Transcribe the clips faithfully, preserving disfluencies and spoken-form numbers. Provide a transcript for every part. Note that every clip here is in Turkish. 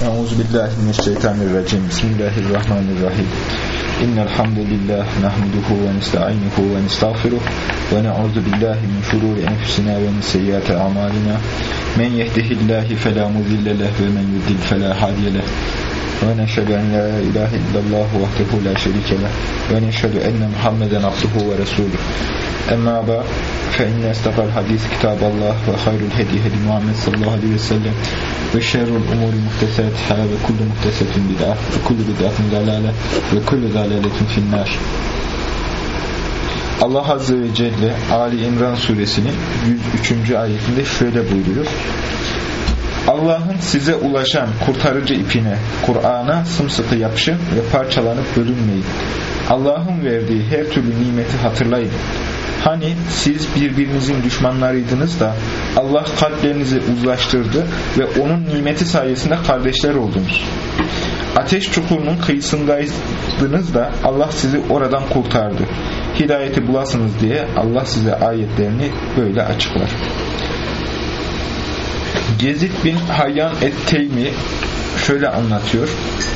Euzubillahimineşşeytanirracim. Bismillahirrahmanirrahim. İnnel hamdelellahi nahmeduhu ve nestainuhu ve nestağfiruh ve na'udzu billahi min şururi enfusina ve min seyyiati a'malina. Men yehdihillahu fela mudille lehu ve men yudlil fela hadiye lehu. Ve neşhedü en la ilahe illallah vahdehu la şerike lehu ve neşhedü enne Muhammeden abduhu ve resuluh. Emma ba fe inne estaqal hadis kitaballah ve hayrul hedi hedi Muhammed sallallahu aleyhi ve sellem ve şerrul umuri muhtesatiha ve kullu muhtesetin bid'ah ve kullu bid'atin dalale ve kullu dalaletin finnâr. Allah Azze ve Celle Ali İmran suresinin yüz üçüncü ayetinde şöyle buyuruyor: Allah'ın size ulaşan kurtarıcı ipine, Kur'an'a sımsıkı yapışın ve parçalanıp bölünmeyin. Allah'ın verdiği her türlü nimeti hatırlayın. Hani siz birbirinizin düşmanlarıydınız da Allah kalplerinizi uzlaştırdı ve onun nimeti sayesinde kardeşler oldunuz. Ateş çukurunun kıyısındaydınız da Allah sizi oradan kurtardı. Hidayeti bulasınız diye Allah size ayetlerini böyle açıklar. Gezid bin Hayyan et-Teymi şöyle anlatıyor: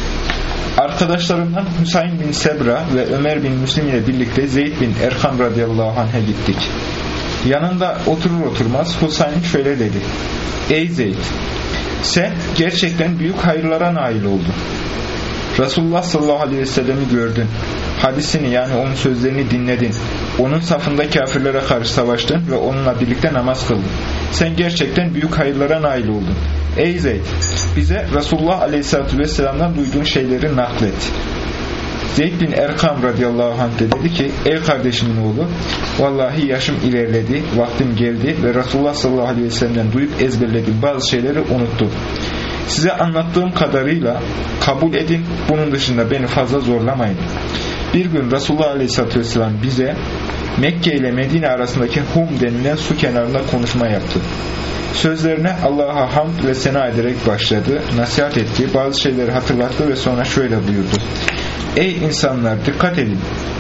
Arkadaşlarımdan Hüseyin bin Sebra ve Ömer bin Müslim ile birlikte Zeyd bin Erkam radıyallahu anh'a gittik. Yanında oturur oturmaz Hüseyin şöyle dedi: Ey Zeyd, sen gerçekten büyük hayırlara nail oldun. Resulullah sallallahu aleyhi ve sellem'i gördün. Hadisini, yani onun sözlerini dinledin. Onun safında kafirlere karşı savaştın ve onunla birlikte namaz kıldın. Sen gerçekten büyük hayırlara nail oldun. Ey Zeyd, bize Resulullah aleyhissalatü vesselam'dan duyduğun şeyleri naklet. Zeyd bin Erkam radıyallahu anh de dedi ki: Ey kardeşimin oğlu, vallahi yaşım ilerledi, vaktim geldi ve Resulullah sallallahu aleyhi ve sellem'den duyup ezberlediğim bazı şeyleri unuttum. Size anlattığım kadarıyla kabul edin, bunun dışında beni fazla zorlamayın. Bir gün Resulullah aleyhissalatü vesselam bize Mekke ile Medine arasındaki Hum denilen su kenarında konuşma yaptı. Sözlerine Allah'a hamd ve sena ederek başladı, nasihat etti, bazı şeyleri hatırlattı ve sonra şöyle buyurdu: Ey insanlar, dikkat edin!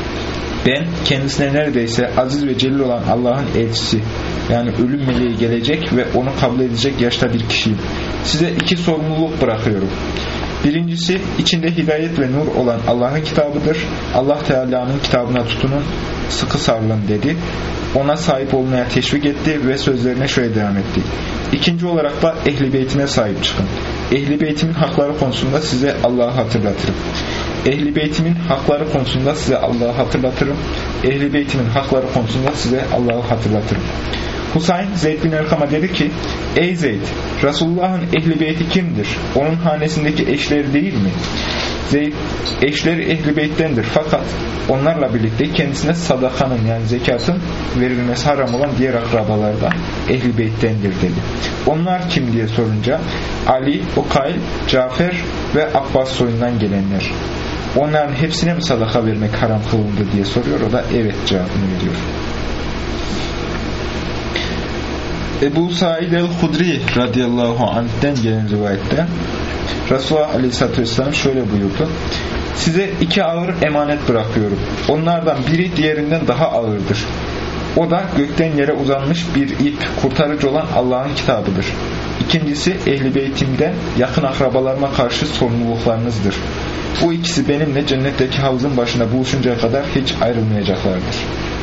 Ben kendisine neredeyse aziz ve celil olan Allah'ın elçisi, yani ölüm meleği gelecek ve onu kabul edecek yaşta bir kişiyim. Size iki sorumluluk bırakıyorum. Birincisi, içinde hidayet ve nur olan Allah'ın kitabıdır. Allah Teala'nın kitabına tutunun, sıkı sarılın dedi. Ona sahip olmaya teşvik etti ve sözlerine şöyle devam etti: İkinci olarak da Ehl-i Beytime sahip çıkın. Ehl-i Beytimin hakları konusunda size Allah'ı hatırlatırım. Ehl-i Beytimin hakları konusunda size Allah'ı hatırlatırım. Ehl-i Beytimin hakları konusunda size Allah'ı hatırlatırım. Husayn Zeyd bin Erkam'a dedi ki: Ey Zeyd, Resulullah'ın Ehl-i Beyti kimdir? Onun hanesindeki eşleri değil mi? Zeyd, eşleri Ehl-i Beyt'tendir fakat onlarla birlikte kendisine sadakanın, yani zekatın verilmesi haram olan diğer akrabalar da Ehl-i Beyt'tendir dedi. Onlar kim diye sorunca Ali, Ukayl, Cafer ve Abbas soyundan gelenler. Onların hepsine mi sadaka vermek haram kılındı diye soruyor. O da evet cevabını veriyor. Ebu Said el-Hudri radıyallahu anh'ten gelen rivayette Resulullah aleyhissalatü vesselam şöyle buyurdu: Size iki ağır emanet bırakıyorum. Onlardan biri diğerinden daha ağırdır. O da gökten yere uzanmış bir ip, kurtarıcı olan Allah'ın kitabıdır. İkincisi, Ehl-i Beytim'den yakın akrabalarıma karşı sorumluluklarınızdır. Bu ikisi benimle cennetteki havuzun başında buluşuncaya kadar hiç ayrılmayacaklardır.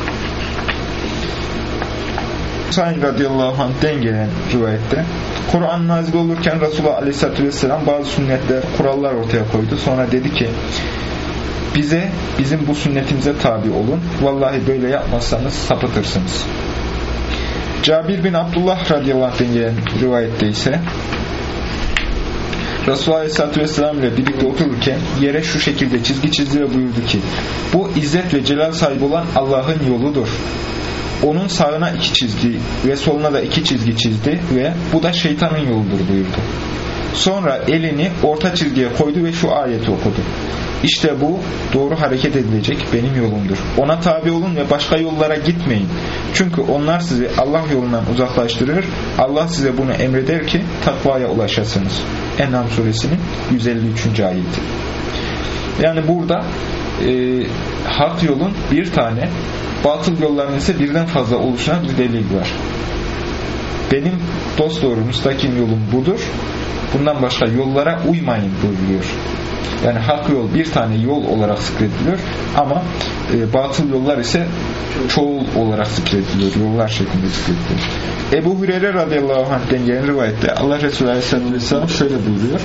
Said radıyallahu anh'den gelen rivayette Kur'an nazil olurken Resulullah aleyhissalatü vesselam bazı sünnetler, kurallar ortaya koydu. Sonra dedi ki: Bize, bizim bu sünnetimize tabi olun. Vallahi böyle yapmazsanız sapıtırsınız. Cabir bin Abdullah radıyallahu anh'den gelen rivayette ise Resulullah aleyhissalatü vesselam ile birlikte otururken yere şu şekilde çizgi çizdi ve buyurdu ki: Bu izzet ve celal sahibi olan Allah'ın yoludur. Onun sağına iki çizdi ve soluna da iki çizgi çizdi ve bu da şeytanın yoludur buyurdu. Sonra elini orta çizgiye koydu ve şu ayeti okudu: İşte bu doğru hareket edilecek benim yolumdur. Ona tabi olun ve başka yollara gitmeyin. Çünkü onlar sizi Allah yolundan uzaklaştırır. Allah size bunu emreder ki takvaya ulaşasınız. En'am suresinin yüz elli üçüncü ayeti. Yani burada e, hak yolun bir tane, batıl yolların ise birden fazla oluşan bir delil var. Benim dosdoğru müstakim yolum budur. Bundan başka yollara uymayın buyuruyor. Yani hak yol bir tane yol olarak zikrediliyor ama e, batıl yollar ise çoğul olarak zikrediliyor. Yollar şeklinde zikrediliyor. Ebu Hureyre radıyallahu anh'ten gelen rivayette Allah Resulü aleyhisselatü vesselam şöyle buyuruyor.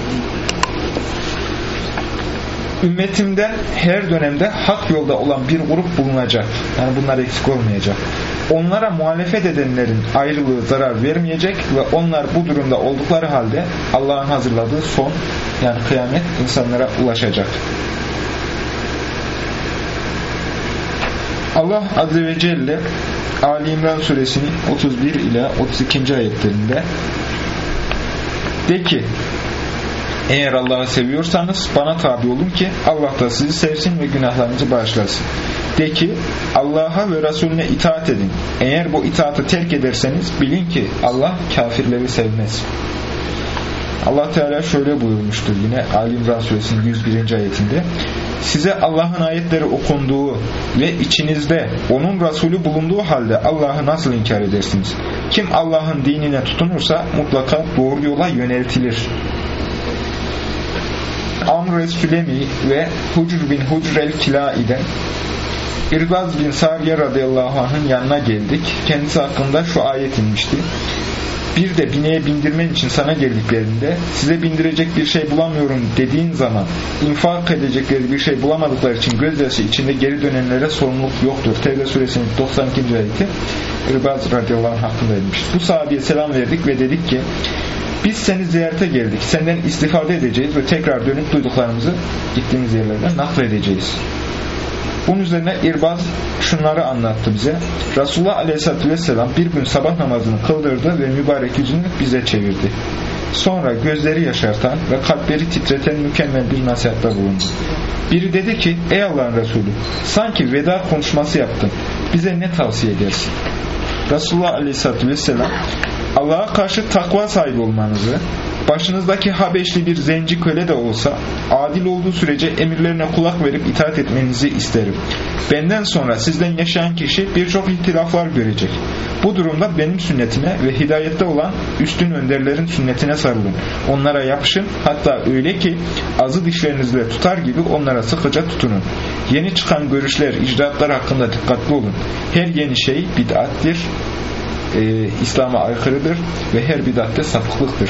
Ümmetimden her dönemde hak yolda olan bir grup bulunacak. Yani bunlar eksik olmayacak. Onlara muhalefet edenlerin ayrılığı zarar vermeyecek ve onlar bu durumda oldukları halde Allah'ın hazırladığı son, yani kıyamet insanlara ulaşacak. Allah Azze ve Celle Ali İmran suresinin otuz bir ila otuz ikinci ayetlerinde de ki, eğer Allah'ı seviyorsanız bana tabi olun ki Allah da sizi sevsin ve günahlarınızı bağışlasın. De ki Allah'a ve Resulüne itaat edin. Eğer bu itaatı terk ederseniz bilin ki Allah kafirleri sevmez. Allah Teala şöyle buyurmuştur yine Ali İmran suresinin yüz birinci ayetinde. Size Allah'ın ayetleri okunduğu ve içinizde onun Resulü bulunduğu halde Allah'ı nasıl inkar edersiniz? Kim Allah'ın dinine tutunursa mutlaka doğru yola yöneltilir. Amr es-Sülemi ve Hucr bin Hucr el-Kilai'den İrbaz bin Sariye radıyallahu anh'ın yanına geldik. Kendisi hakkında şu ayet inmişti. Bir de bineğe bindirmen için sana geldiklerinde size bindirecek bir şey bulamıyorum dediğin zaman infak edecekleri bir şey bulamadıkları için gözyaşı içinde geri dönenlere sorumluluk yoktur. Tevbe suresinin doksan ikinci ayeti İrbaz radıyallahu anh hakkındaymış. Bu sahabeye selam verdik ve dedik ki biz seni ziyarete geldik. Senden istifade edeceğiz ve tekrar dönüp duyduklarımızı gittiğimiz yerlerden nakledeceğiz. Bunun üzerine İrbaz şunları anlattı bize. Resulullah Aleyhisselatü Vesselam bir gün sabah namazını kıldırdı ve mübarek yüzünü bize çevirdi. Sonra gözleri yaşartan ve kalpleri titreten mükemmel bir nasihatta bulundu. Biri dedi ki, ey Allah'ın Resulü, sanki veda konuşması yaptın. Bize ne tavsiye edersin? Resulullah Aleyhisselatü Vesselam, Allah'a karşı takva sahibi olmanızı, başınızdaki Habeşli bir zenci köle de olsa adil olduğu sürece emirlerine kulak verip itaat etmenizi isterim. Benden sonra sizden yaşayan kişi birçok ihtilaflar görecek. Bu durumda benim sünnetime ve hidayette olan üstün önderlerin sünnetine sarılın. Onlara yapışın, hatta öyle ki azı dişlerinizle tutar gibi onlara sıkıca tutunun. Yeni çıkan görüşler, icraatlar hakkında dikkatli olun. Her yeni şey bid'attir, e, İslam'a aykırıdır ve her bid'at de sapıklıktır.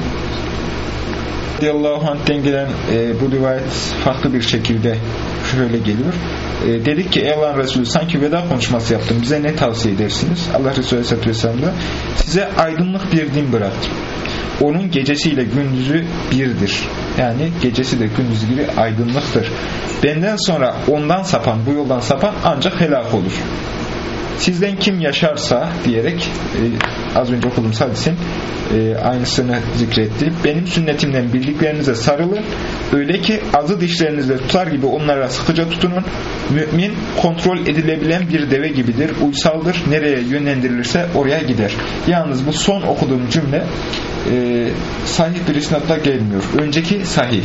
Radiyallahu anh'ten gelen e, bu rivayet farklı bir şekilde şöyle geliyor. E, dedik ki ey Allah'ın Resulü, sanki veda konuşması yaptım. Bize ne tavsiye edersiniz? Allah Resulü Aleyhisselatü Vesselam da size aydınlık bir din bıraktım. Onun gecesiyle gündüzü birdir. Yani gecesi de gündüzü gibi aydınlıktır. Benden sonra ondan sapan, bu yoldan sapan ancak helak olur. Sizden kim yaşarsa diyerek e, az önce okuduğum hadisin e, aynısını zikretti. Benim sünnetimden bildiklerinize sarılın. Öyle ki azı dişlerinizle tutar gibi onlara sıkıca tutunun. Mümin kontrol edilebilen bir deve gibidir. Uysaldır. Nereye yönlendirilirse oraya gider. Yalnız bu son okuduğum cümle e, sahih bir isnatla gelmiyor. Önceki sahih.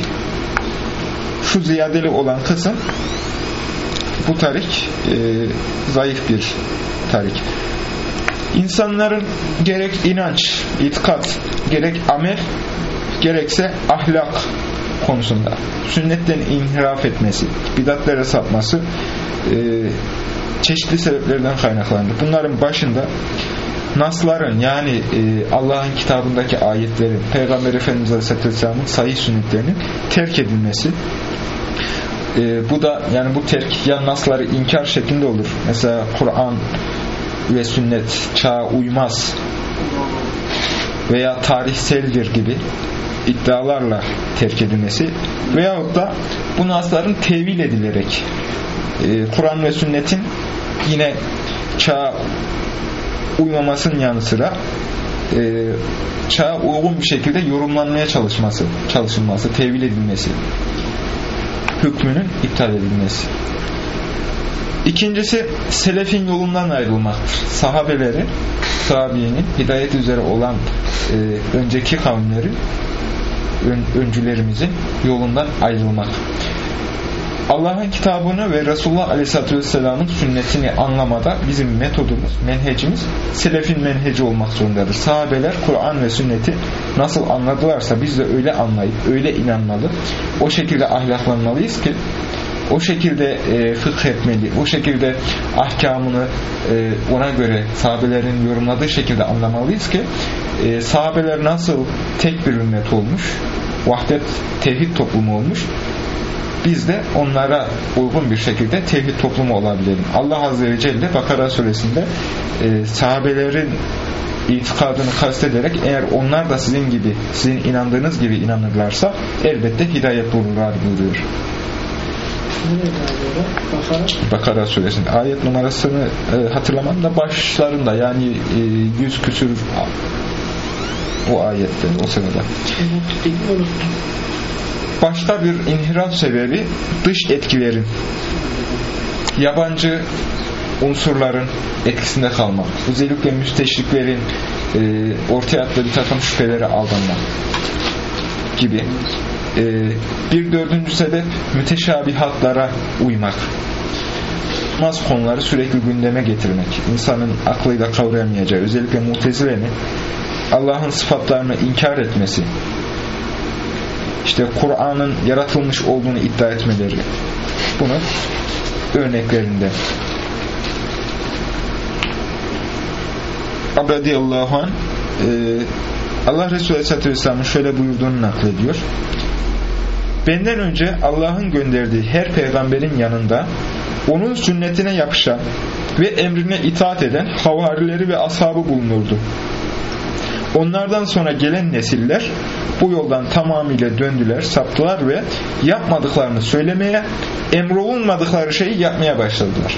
Şu ziyadeli olan kısım bu tarik e, zayıf bir tarik. İnsanların gerek inanç, itikat, gerek amel, gerekse ahlak konusunda sünnetten inhiraf etmesi, bidatlere sapması e, çeşitli sebeplerden kaynaklanır. Bunların başında nasların, yani e, Allah'ın kitabındaki ayetlerin, Peygamber Efendimiz Aleyhisselatü Vesselam'ın sahih sünnetlerinin terk edilmesi. E, bu da yani bu terk ya nasları inkar şeklinde olur. Mesela Kur'an ve sünnet çağa uymaz veya tarihseldir gibi iddialarla terk edilmesi veyahut da bu nasların tevil edilerek e, Kur'an ve sünnetin yine çağa uymamasının yanı sıra e, çağa uygun bir şekilde yorumlanmaya çalışması, çalışılması, tevil edilmesi, hükmünün iptal edilmesi. İkincisi selefin yolundan ayrılmaktır. Sahabeleri, sahabiyenin hidayet üzere olan e, önceki kavimleri, ön, öncülerimizin yolundan ayrılmak. Allah'ın kitabını ve Resulullah Aleyhisselatü Vesselam'ın sünnetini anlamada bizim metodumuz, menhecimiz selefin menheci olmak zorundadır. Sahabeler Kur'an ve sünneti nasıl anladılarsa biz de öyle anlayıp, öyle inanmalı, o şekilde ahlaklanmalıyız ki o şekilde e, fıkh etmeli, o şekilde ahkamını e, ona göre sahabelerin yorumladığı şekilde anlamalıyız ki e, sahabeler nasıl tek bir ümmet olmuş, vahdet, tevhid toplumu olmuş, biz de onlara uygun bir şekilde tevhid toplumu olabilelim. Allah Azze ve Celle Bakara suresinde e, sahabelerin itikadını kastederek eğer onlar da sizin gibi, sizin inandığınız gibi inanırlarsa elbette hidayet bulurlar buyuruyor. Bakara suresinde ayet numarasını e, hatırlamam da başlarında yani e, yüz küsür o ayette o sırada. Başta bir inhiraf sebebi dış etkilerin, yabancı unsurların etkisinde kalmak, özellikle müsteşriklerin e, ortaya attığı bir takım şüphelere aldanmak gibi. E, bir dördüncü sebep müteşabihatlara uymak. Bazı konuları sürekli gündeme getirmek, insanın aklıyla kavrayamayacağı, özellikle Mutezile'nin Allah'ın sıfatlarını inkar etmesi, İşte Kur'an'ın yaratılmış olduğunu iddia etmeleri bunun örneklerinde. Radiyallahu anh e, Allah Resulü Aleyhisselatü Vesselam'ın şöyle buyurduğunu naklediyor. Benden önce Allah'ın gönderdiği her peygamberin yanında onun sünnetine yapışan ve emrine itaat eden havarileri ve ashabı bulunurdu. Onlardan sonra gelen nesiller bu yoldan tamamıyla döndüler, saptılar ve yapmadıklarını söylemeye, emrolunmadıkları şeyi yapmaya başladılar.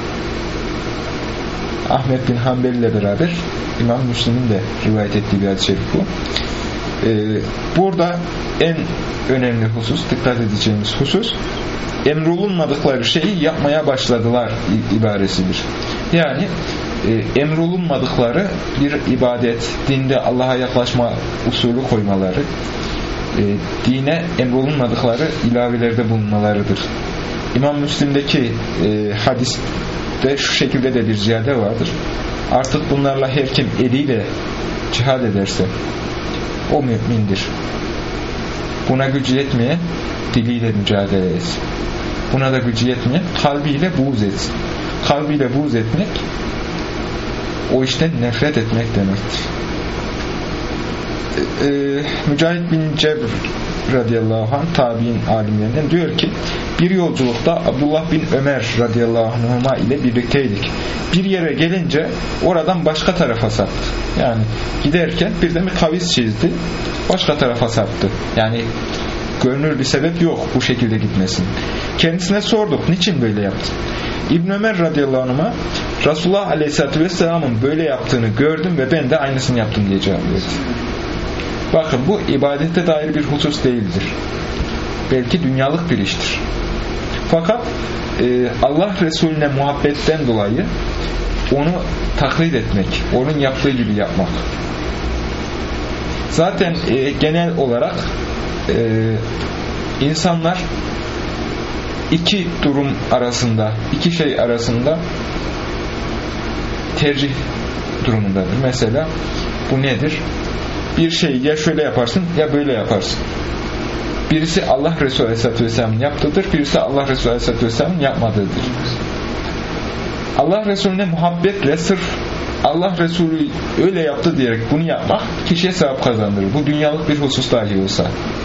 Ahmet bin Hanbel ile beraber İmam Müslim'in de rivayet ettiği bir hadis-i şerif bu. Ee, burada en önemli husus, dikkat edeceğimiz husus, emrolunmadıkları şeyi yapmaya başladılar ibaresidir. Yani e, emrolunmadıkları bir ibadet, dinde Allah'a yaklaşma usulü koymaları, e, dine emrolunmadıkları ilavelerde bulunmalarıdır. İmam Müslim'deki e, hadiste şu şekilde de bir ziyade vardır. Artık bunlarla her kim eliyle cihad ederse o mümindir. Buna gücü yetmeyen diliyle mücadele etsin. Buna da gücü yetmeyen kalbiyle buğz etsin. Kalbiyle buğz etmek o işten nefret etmek demektir. Ee, Mücahit bin Cebr radıyallahu anh tabi'in alimlerinden diyor ki bir yolculukta Abdullah bin Ömer radıyallahu anhuma ile birlikteydik. Bir yere gelince oradan başka tarafa saptı. Yani giderken birden bir kavis çizdi. Başka tarafa saptı. Yani görünür bir sebep yok bu şekilde gitmesin. Kendisine sorduk. Niçin böyle yaptın? İbn Ömer radıyallahu anh'a Resulullah aleyhissalatü vesselamın böyle yaptığını gördüm ve ben de aynısını yaptım diye cevap verdi. Bakın bu ibadete dair bir husus değildir. Belki dünyalık bir iştir. Fakat e, Allah Resulüne muhabbetten dolayı onu taklit etmek, onun yaptığı gibi yapmak. Zaten e, genel olarak e, insanlar iki durum arasında, iki şey arasında tercih durumundadır. Mesela bu nedir? Bir şeyi ya şöyle yaparsın ya böyle yaparsın. Birisi Allah Resulü Aleyhisselatü Vesselam'ın yaptığıdır, birisi Allah Resulü Aleyhisselatü Vesselam'ın yapmadığıdır. Allah Resulüne muhabbetle sırf Allah Resulü öyle yaptı diyerek bunu yapmak kişiye sevap kazandırır. Bu dünyalık bir husus dahi olsa.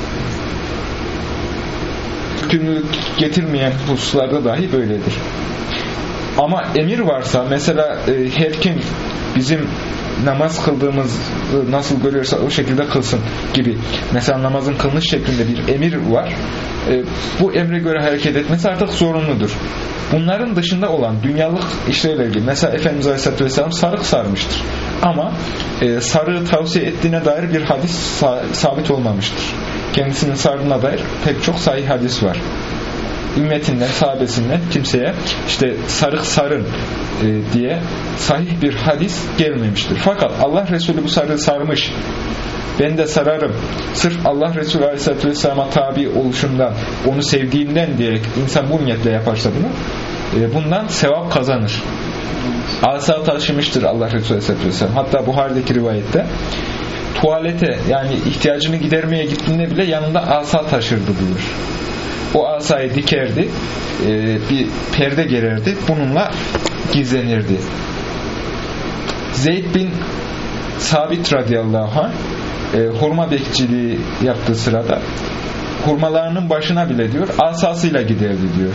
Yükümlülük getirmeyen hususlarda dahi böyledir. Ama emir varsa mesela e, her kim bizim namaz kıldığımız nasıl görüyorsa o şekilde kılsın gibi. Mesela namazın kılınış şeklinde bir emir var. E, bu emre göre hareket etmesi artık zorunludur. Bunların dışında olan dünyalık işlerle ilgili. Mesela Efendimiz Aleyhisselatü Vesselam sarık sarmıştır. Ama e, sarığı tavsiye ettiğine dair bir hadis sa- sabit olmamıştır. Kendisinin sardığına dair pek çok sahih hadis var. Ümmetinden, sahabesinden kimseye işte sarık sarın e, diye sahih bir hadis gelmemiştir. Fakat Allah Resulü bu sarığı sarmış ben de sararım. Sırf Allah Resulü Aleyhisselatü Vesselam'a tabi oluşundan, onu sevdiğinden diyerek insan bu niyetle yaparsa bunu, bundan sevap kazanır. Asa taşımıştır Allah Resulü Aleyhisselatü Vesselam. Hatta Buhari'deki rivayette tuvalete, yani ihtiyacını gidermeye gittiğinde bile yanında asa taşırdı buyur. O asayı dikerdi, bir perde gererdi, bununla gizlenirdi. Zeyd bin Sabit radıyallahu anh hurma bekçiliği yaptığı sırada hurmalarının başına bile diyor asasıyla giderdi diyor.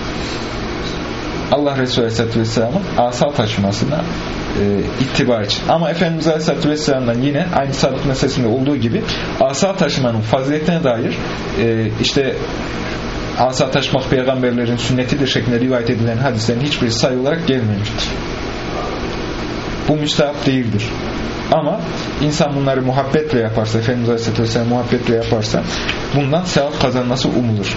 Allah Resulü Aleyhisselatü Vesselam'ın asa taşımasına e, ittiba için. Ama Efendimiz Aleyhisselatü Vesselam'dan yine aynı sabit meselesinde olduğu gibi asa taşımanın faziletine dair e, işte asa taşımak peygamberlerin sünnetidir şeklinde rivayet edilen hadislerin hiçbirisi sayı olarak gelmemiştir. Bu müstahap değildir. Ama insan bunları muhabbetle yaparsa, Efendimiz Aleyhisselatü Vesselam muhabbetle yaparsa bundan sevap kazanması umulur.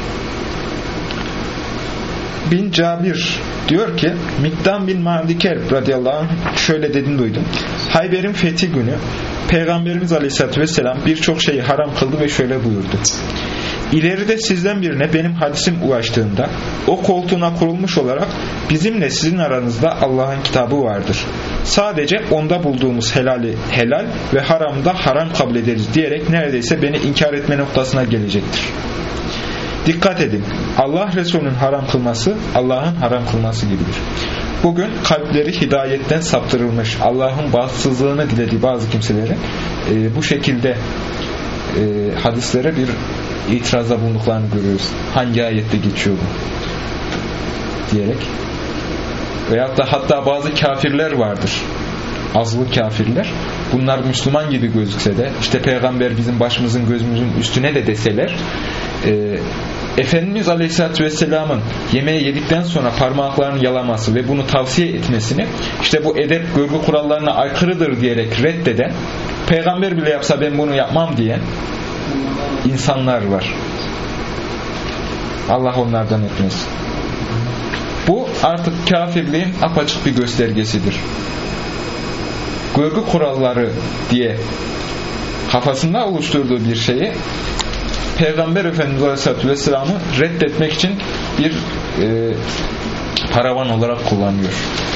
Bin Cabir diyor ki Mikdam bin Ma'di Kerb radıyallahu anh şöyle dediğini duydum. Hayber'in fethi günü Peygamberimiz Aleyhisselatü Vesselam birçok şeyi haram kıldı ve şöyle buyurdu. İleride sizden birine benim hadisim ulaştığında o koltuğuna kurulmuş olarak bizimle sizin aranızda Allah'ın kitabı vardır. Sadece onda bulduğumuz helali helal ve haramda haram kabul ederiz diyerek neredeyse beni inkar etme noktasına gelecektir. Dikkat edin. Allah Resulü'nün haram kılması Allah'ın haram kılması gibidir. Bugün kalpleri hidayetten saptırılmış, Allah'ın bağımsızlığını dilediği bazı kimselerin e, bu şekilde e, hadislere bir itirazda bulunduklarını görüyoruz. Hangi ayette geçiyor bu? Diyerek. Veyahut da hatta bazı kafirler vardır. Azılı kafirler. Bunlar Müslüman gibi gözükse de işte peygamber bizim başımızın gözümüzün üstüne de deseler e, Efendimiz Aleyhisselatü Vesselam'ın yemeği yedikten sonra parmaklarını yalaması ve bunu tavsiye etmesini işte bu edep görgü kurallarına aykırıdır diyerek reddeden, peygamber bile yapsa ben bunu yapmam diyen insanlar var. Allah onlardan etmesin. Bu artık kafirliğin apaçık bir göstergesidir. Görgü kuralları diye kafasında oluşturduğu bir şeyi Peygamber Efendimiz Aleyhisselatü Vesselam'ı reddetmek için bir e, paravan olarak kullanıyor.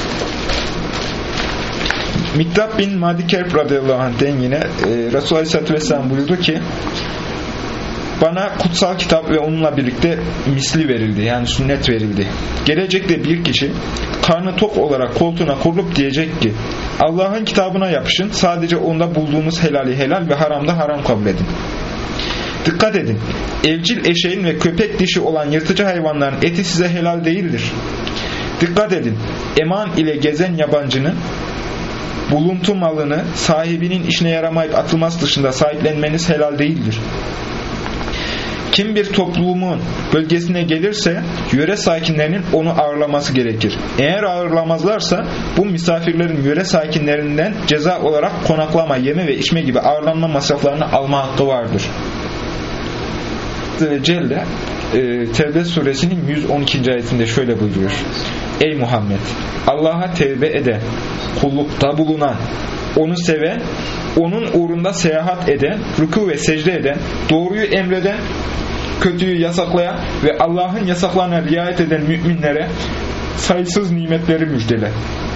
Mikdad bin Ma'di Kerb radıyallahu anh'ten yine e, Resulullah Aleyhisselatü Vesselam buyurdu ki bana kutsal kitap ve onunla birlikte misli verildi. Yani sünnet verildi. Gelecekte bir kişi karnı tok olarak koltuğuna kurulup diyecek ki Allah'ın kitabına yapışın. Sadece onda bulduğumuz helali helal ve haramda haram kabul edin. Dikkat edin. Evcil eşeğin ve köpek dişi olan yırtıcı hayvanların eti size helal değildir. Dikkat edin. Eman ile gezen yabancının buluntu malını sahibinin işine yaramayıp atılması dışında sahiplenmeniz helal değildir. Kim bir toplumun bölgesine gelirse yöre sakinlerinin onu ağırlaması gerekir. Eğer ağırlamazlarsa bu misafirlerin yöre sakinlerinden ceza olarak konaklama, yeme ve içme gibi ağırlanma masraflarını alma hakkı vardır. Azze ve Celle e, Tevbe suresinin yüz on ikinci ayetinde şöyle buyuruyor. Ey Muhammed! Allah'a tevbe eden, kullukta bulunan, onu seven, onun uğrunda seyahat eden, rükû ve secde eden, doğruyu emreden, kötüyü yasaklayan ve Allah'ın yasaklarına riayet eden müminlere sayısız nimetleri müjdele.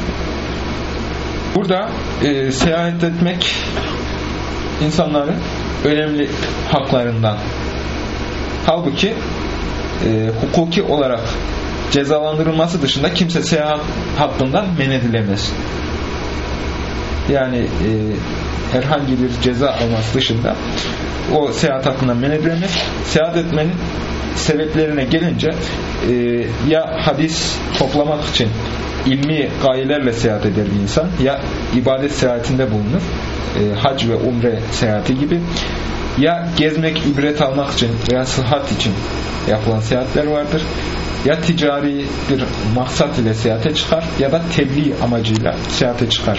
Burada e, seyahat etmek insanların önemli haklarından. Halbuki e, hukuki olarak cezalandırılması dışında kimse seyahat hakkından men edilemez. Yani e, herhangi bir ceza alması dışında o seyahat hakkından men edilemez. Seyahat etmenin sebeplerine gelince e, ya hadis toplamak için ilmi gayelerle seyahat eder bir insan, ya ibadet seyahatinde bulunur, e, hac ve umre seyahati gibi, ya gezmek, ibret almak için veya sıhhat için yapılan seyahatler vardır, ya ticari bir maksat ile seyahate çıkar ya da tebliğ amacıyla seyahate çıkar.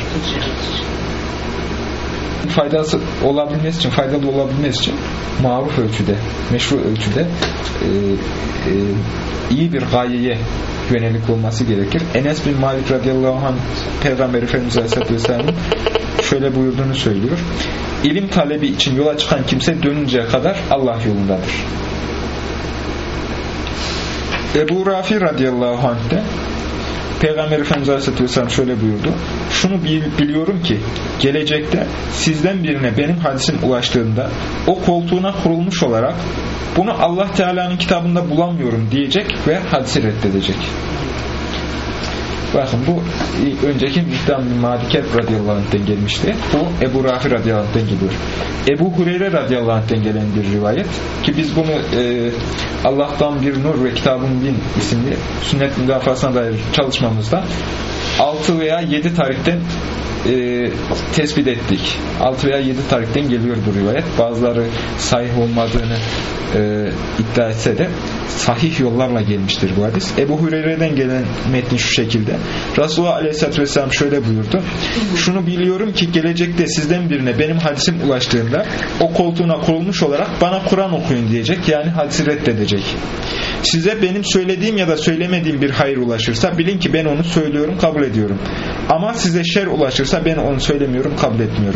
Faydası olabilmesi için, faydalı olabilmesi için maruf ölçüde, meşru ölçüde e, e, iyi bir gayeye yönelik olması gerekir. Enes bin Malik radıyallahu anh Peygamber Efendimiz Aleyhisselatü Vesselam'ın şöyle buyurduğunu söylüyor. İlim talebi için yola çıkan kimse dönünceye kadar Allah yolundadır. Ebu Rafi radıyallahu anh de Peygamber Efendimiz Aleyhisselatü Vesselam şöyle buyurdu. Şunu biliyorum ki gelecekte sizden birine benim hadisim ulaştığında o koltuğuna kurulmuş olarak bunu Allah Teala'nın kitabında bulamıyorum diyecek ve hadisi reddedecek. Bakın bu önceki Mikdam bin Malik radıyallahu anh'ten gelmişti. Bu Ebu Rafi radıyallahu anh'ten geliyor. Ebu Hureyre radıyallahu anh'ten gelen bir rivayet ki biz bunu e, Allah'tan bir nur ve Kitabın bin isimli sünnet müdafasına dair çalışmamızda altı veya yedi tarihten e, tespit ettik. altı veya yedi tarihten geliyor bu rivayet. Bazıları sahih olmadığını e, iddia etse de sahih yollarla gelmiştir bu hadis. Ebu Hureyre'den gelen metni şu şekilde. Resulullah Aleyhisselatü Vesselam şöyle buyurdu. Şunu biliyorum ki gelecekte sizden birine benim hadisim ulaştığında o koltuğuna kurulmuş olarak bana Kur'an okuyun diyecek. Yani hadisi reddedecek. Size benim söylediğim ya da söylemediğim bir hayır ulaşırsa bilin ki ben onu söylüyorum, kabul ediyorum. Ama size şer ulaşırsa ben onu söylemiyorum, kabul etmiyorum.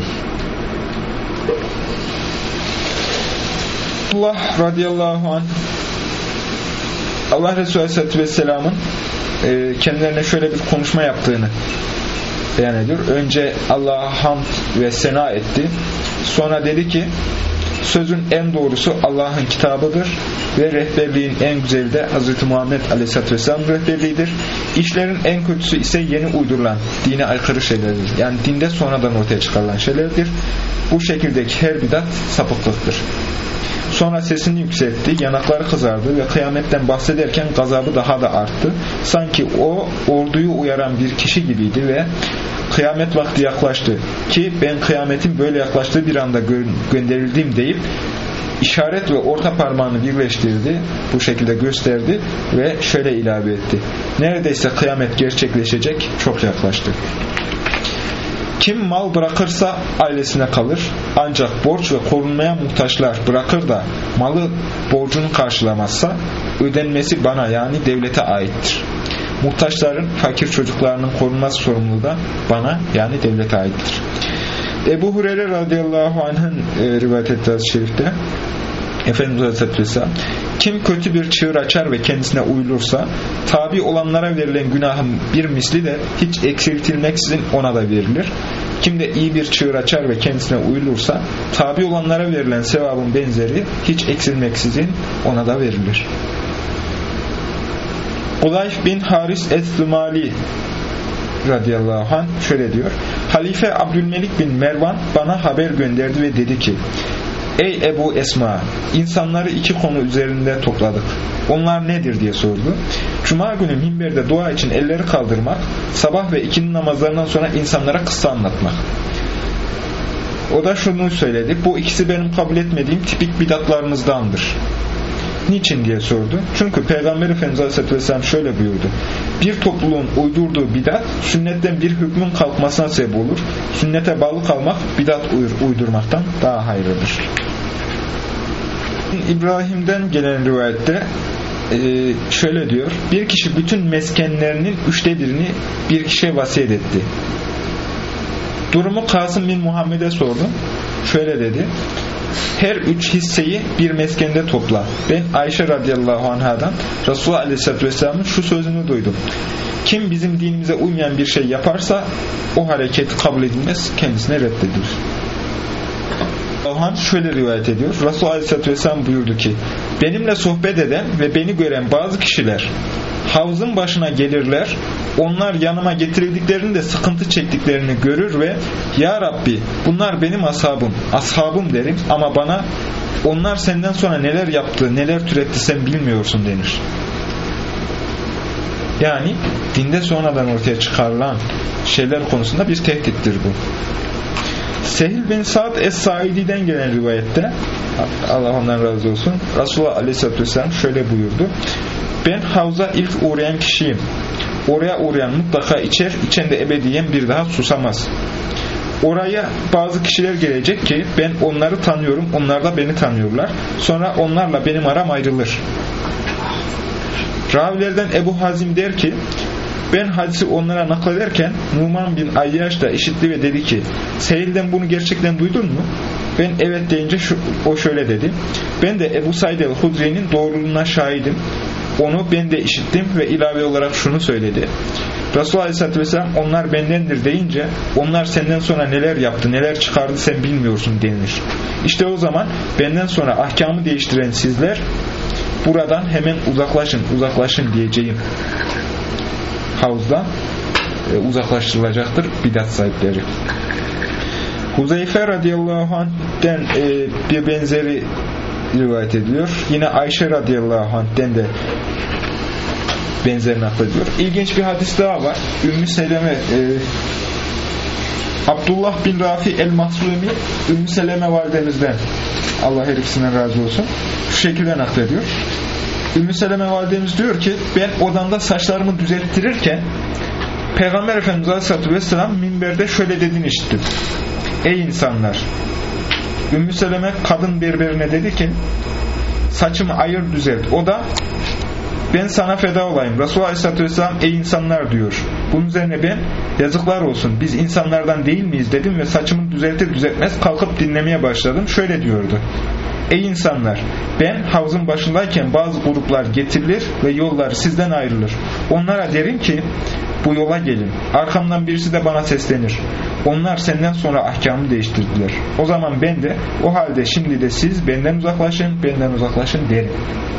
Allah radıyallahu anh Allah Resulü Aleyhisselatü Vesselam'ın e, kendilerine şöyle bir konuşma yaptığını beyan ediyor. Önce Allah'a hamd ve sena etti. Sonra dedi ki sözün en doğrusu Allah'ın kitabıdır ve rehberliğin en güzeli de Hz. Muhammed Aleyhisselatü Vesselam rehberliğidir. İşlerin en kötüsü ise yeni uydurulan, dine aykırı şeylerdir. Yani dinde sonradan ortaya çıkarılan şeylerdir. Bu şekildeki her bidat sapıklıktır. Sonra sesini yükseltti, yanakları kızardı ve kıyametten bahsederken gazabı daha da arttı. Sanki o orduyu uyaran bir kişi gibiydi ve kıyamet vakti yaklaştı ki ben kıyametin böyle yaklaştığı bir anda gö- gönderildim deyip işaret ve orta parmağını birleştirdi, bu şekilde gösterdi ve şöyle ilave etti. Neredeyse kıyamet gerçekleşecek, çok yaklaştı. Kim mal bırakırsa ailesine kalır. Ancak borç ve korunmaya muhtaçlar bırakır da malı borcunu karşılamazsa ödenmesi bana yani devlete aittir. Muhtaçların, fakir çocuklarının korunması sorumluluğu da bana yani devlete aittir. Ebu Hureyre radıyallahu anh'ın e, rivayet ettiği hadis-i şerifte Efendimiz Aleyhisselatü Vesselam kim kötü bir çığır açar ve kendisine uyulursa tabi olanlara verilen günahın bir misli de hiç eksiltilmeksizin ona da verilir. Kim de iyi bir çığır açar ve kendisine uyulursa tabi olanlara verilen sevabın benzeri hiç eksilmeksizin ona da verilir. Ulayf bin Haris Es-Sümali radıyallahu anh şöyle diyor. Halife Abdülmelik bin Mervan bana haber gönderdi ve dedi ki ey Ebu Esma, insanları iki konu üzerinde topladık. Onlar nedir diye sordu. Cuma günü minberde dua için elleri kaldırmak, sabah ve ikindi namazlarından sonra insanlara kıssa anlatmak. O da şunu söyledi. Bu ikisi benim kabul etmediğim tipik bidatlarınızdandır. Niçin diye sordu. Çünkü Peygamber Efendimiz Aleyhisselatü Vesselam şöyle buyurdu. Bir topluluğun uydurduğu bidat sünnetten bir hükmün kalkmasına sebep olur. Sünnete bağlı kalmak bidat uydurmaktan daha hayırlıdır. İbrahim'den gelen rivayette şöyle diyor. Bir kişi bütün meskenlerinin üçte birini bir kişiye vasiyet etti. Durumu Kasım bin Muhammed'e sordu. Şöyle dedi. Her üç hisseyi bir meskende topla. Ben Ayşe radıyallahu anhadan Resulullah aleyhisselatü vesselamın şu sözünü duydum. Kim bizim dinimize uymayan bir şey yaparsa o hareket kabul edilmez, kendisine reddedilir. Allah şöyle rivayet ediyor. Resulullah aleyhisselatü vesselam buyurdu ki benimle sohbet eden ve beni gören bazı kişiler havzın başına gelirler. Onlar yanıma getirildiklerinde sıkıntı çektiklerini görür ve ya Rabbi bunlar benim ashabım, ashabım derim ama bana onlar senden sonra neler yaptı, neler türetti sen bilmiyorsun denir. Yani dinde sonradan ortaya çıkarılan şeyler konusunda bir tehdittir bu. Sehil bin Sa'd Es-Saidi'den gelen rivayette Allah ondan razı olsun Resulullah Aleyhisselatü Vesselam şöyle buyurdu. Ben havza ilk uğrayan kişiyim. Oraya uğrayan mutlaka içer, içen de ebediyen bir daha susamaz. Oraya bazı kişiler gelecek ki ben onları tanıyorum, onlar da beni tanıyorlar. Sonra onlarla benim aram ayrılır. Ravilerden Ebu Hazim der ki ben hadisi onlara naklederken Numan bin Ayyaş da işitti ve dedi ki Sehil'den bunu gerçekten duydun mu? Ben evet deyince şu, o şöyle dedi. Ben de Ebu Said el-Hudri'nin doğruluğuna şahidim. Onu ben de işittim ve ilave olarak şunu söyledi. Resulullah Aleyhisselatü Vesselam onlar bendendir deyince onlar senden sonra neler yaptı, neler çıkardı sen bilmiyorsun denir. İşte o zaman benden sonra ahkamı değiştiren sizler buradan hemen uzaklaşın, uzaklaşın diyeceğim. Havuzdan e, uzaklaştırılacaktır bidat sahipleri. Huzeyfe radıyallahu anh'den e, bir benzeri rivayet ediliyor. Yine Ayşe radıyallahu anh'den de benzerini naklediyor. İlginç bir hadis daha var. Ümmü Seleme e, Abdullah bin Rafi el-Maslumi Ümmü Seleme validemizden, Allah her ikisinden razı olsun, şu şekilde naklediyor. Ümmü Seleme validemiz diyor ki ben odamda saçlarımı düzelttirirken Peygamber Efendimiz Aleyhisselatü Vesselam minberde şöyle dediğini işittim. Ey insanlar! Ümmü Seleme kadın berberine dedi ki saçımı ayır düzelt. O da ben sana feda olayım. Resulullah Aleyhisselatü Vesselam ey insanlar diyor. Bunun üzerine ben yazıklar olsun biz insanlardan değil miyiz dedim ve saçımı düzeltir düzeltmez kalkıp dinlemeye başladım. Şöyle diyordu. Ey insanlar! Ben havuzun başındayken bazı gruplar getirilir ve yolları sizden ayrılır. Onlara derim ki bu yola gelin. Arkamdan birisi de bana seslenir. Onlar senden sonra ahkamı değiştirdiler. O zaman ben de o halde şimdi de siz benden uzaklaşın, benden uzaklaşın derim.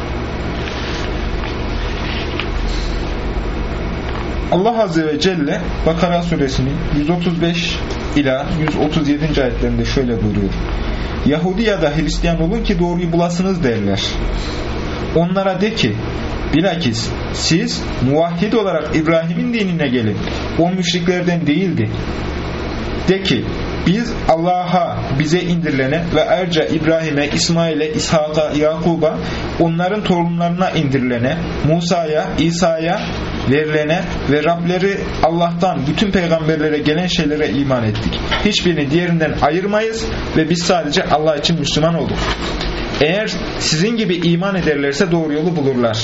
Allah Azze ve Celle Bakara suresinin yüz otuz beş ila yüz otuz yedinci ayetlerinde şöyle buyuruyor. Yahudi ya da Hristiyan olun ki doğruyu bulasınız derler. Onlara de ki bilakis siz muvahhid olarak İbrahim'in dinine gelin. O müşriklerden değildi. De ki biz Allah'a bize indirilene ve ayrıca İbrahim'e, İsmail'e, İshak'a, Yakub'a onların torunlarına indirilene, Musa'ya, İsa'ya verilene ve Rableri Allah'tan bütün peygamberlere gelen şeylere iman ettik. Hiçbirini diğerinden ayırmayız ve biz sadece Allah için Müslüman olduk. Eğer sizin gibi iman ederlerse doğru yolu bulurlar.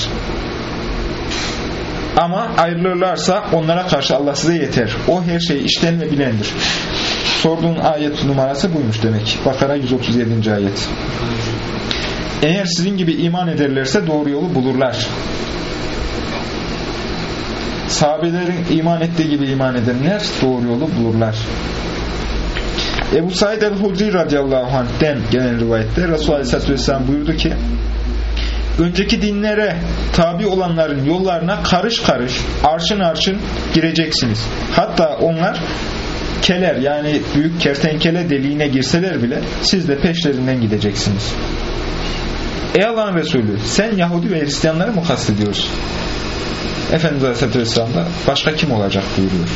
Ama ayrılırlarsa onlara karşı Allah size yeter. O her şeyi işten ve bilendir. Sorduğun ayet numarası buymuş demek. Bakara yüz otuz yedinci ayet. Eğer sizin gibi iman ederlerse doğru yolu bulurlar. Sahabelerin iman ettiği gibi iman edenler doğru yolu bulurlar. Ebu Said el-Hudri radıyallahu anh'den gelen rivayette Resulullah Aleyhisselatü Vesselam buyurdu ki önceki dinlere tabi olanların yollarına karış karış, arşın arşın gireceksiniz. Hatta onlar keler yani büyük kertenkele deliğine girseler bile siz de peşlerinden gideceksiniz. Ey Allah'ın Resulü sen Yahudi ve Hristiyanları mı kastediyorsun? Efendimiz Aleyhisselatü Vesselam da başka kim olacak buyuruyor.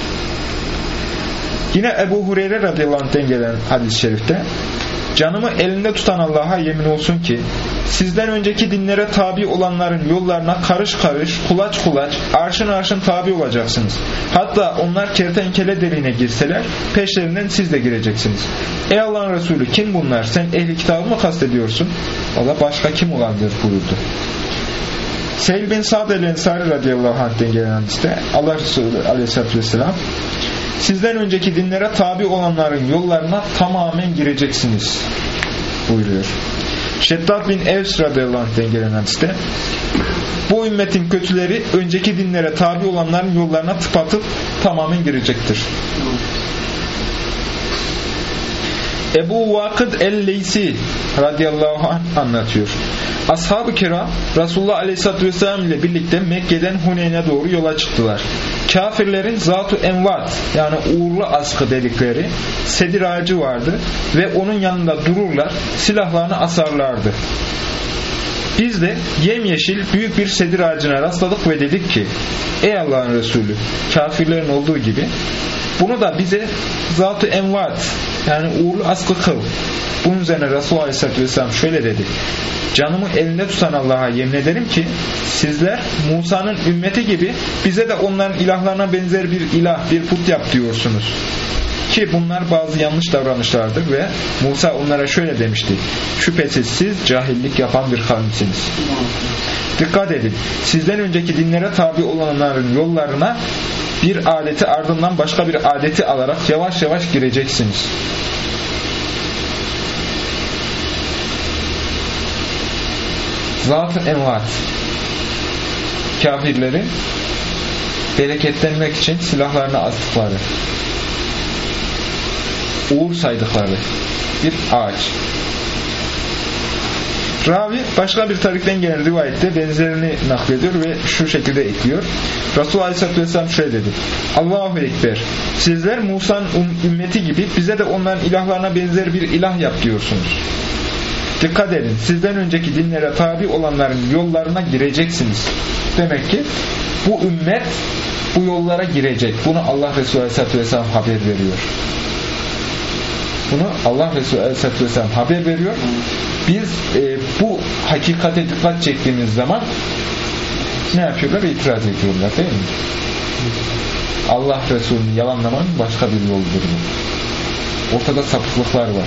Yine Ebu Hureyre radıyallahu anh'ten gelen hadis-i şerifte canımı elinde tutan Allah'a yemin olsun ki sizden önceki dinlere tabi olanların yollarına karış karış, kulaç kulaç, arşın arşın tabi olacaksınız. Hatta onlar kertenkele deliğine girseler peşlerinden siz de gireceksiniz. Ey Allah'ın Resulü kim bunlar? Sen ehli kitabı mı kastediyorsun? O da başka kim olabilir buyurdu. Seyyid bin Sa'd el-Ensari radıyallahu anh'ten gelen hadiste Allah Resulü aleyhissalatü vesselam sizden önceki dinlere tabi olanların yollarına tamamen gireceksiniz buyuruyor. Şeddat bin Evs radıyallahu anh'ten gelen hadiste bu ümmetin kötüleri önceki dinlere tabi olanların yollarına tıpatıp tamamen girecektir. Ebu Vakıd el-Leysi radıyallahu anh anlatıyor. Ashab-ı kiram Resulullah aleyhissalatü vesselam ile birlikte Mekke'den Huneyn'e doğru yola çıktılar. Kafirlerin Zat-ı Envat yani uğurlu askı dedikleri sedir ağacı vardı ve onun yanında dururlar, silahlarını asarlardı. Biz de yemyeşil büyük bir sedir ağacına rastladık ve dedik ki ey Allah'ın Resulü kafirlerin olduğu gibi bunu da bize Zat-ı Envat yani uğurlu askı kıl. Bunun üzerine Resulullah Aleyhisselatü Vesselam şöyle dedi. Canımı elinde tutan Allah'a yemin ederim ki sizler Musa'nın ümmeti gibi bize de onların ilahlarına benzer bir ilah, bir put yap diyorsunuz. Ki bunlar bazı yanlış davranışlardır ve Musa onlara şöyle demişti. Şüphesiz siz cahillik yapan bir kavimsiniz. Dikkat edin. Sizden önceki dinlere tabi olanların yollarına bir adeti ardından başka bir adeti alarak yavaş yavaş gireceksiniz. Zat-ı envat, kafirlerin bereketlenmek için silahlarını astıkları, uğur saydıkları bir ağaç. Ravi başka bir tarikten gelen rivayette benzerini naklediyor ve şu şekilde ekliyor. Resulullah Aleyhisselatü Vesselam şöyle dedi: Allahu Ekber, sizler Musa'nın ümmeti gibi bize de onların ilahlarına benzer bir ilah yap diyorsunuz. Dikkat edin, sizden önceki dinlere tabi olanların yollarına gireceksiniz. Demek ki bu ümmet bu yollara girecek. Bunu Allah Resulü Aleyhisselatü Vesselam haber veriyor. Bunu Allah Resulü Aleyhisselatü Vesselam haber veriyor. Biz e, bu hakikate dikkat çektiğimiz zaman ne yapıyorlar? İtiraz ediyorlar, değil mi? Allah Resulü'nü yalanlamanın başka bir yoludur bu. Ortada sapıklıklar var.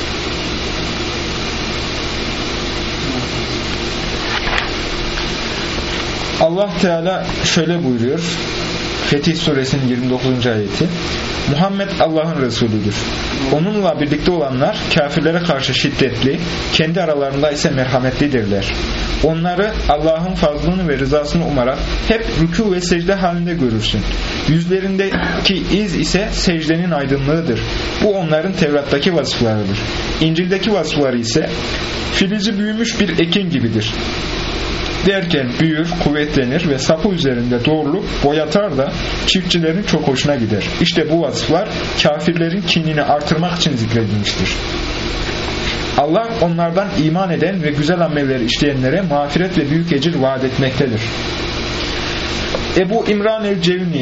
Allah Teala şöyle buyuruyor. Fetih Suresinin yirmi dokuzuncu ayeti. Muhammed Allah'ın Resulüdür. Onunla birlikte olanlar kafirlere karşı şiddetli, kendi aralarında ise merhametlidirler. Onları Allah'ın fazlını ve rızasını umarak hep rükû ve secde halinde görürsün. Yüzlerindeki iz ise secdenin aydınlığıdır. Bu onların Tevrat'taki vasıflarıdır. İncil'deki vasıfları ise filizi büyümüş bir ekin gibidir. Derken büyür, kuvvetlenir ve sapı üzerinde doğruluk boyatar da çiftçilerin çok hoşuna gider. İşte bu vasıflar kafirlerin kinini artırmak için zikredilmiştir. Allah onlardan iman eden ve güzel amelleri işleyenlere mağfiret ve büyük ecir vaat etmektedir. Ebu İmran el-Cevni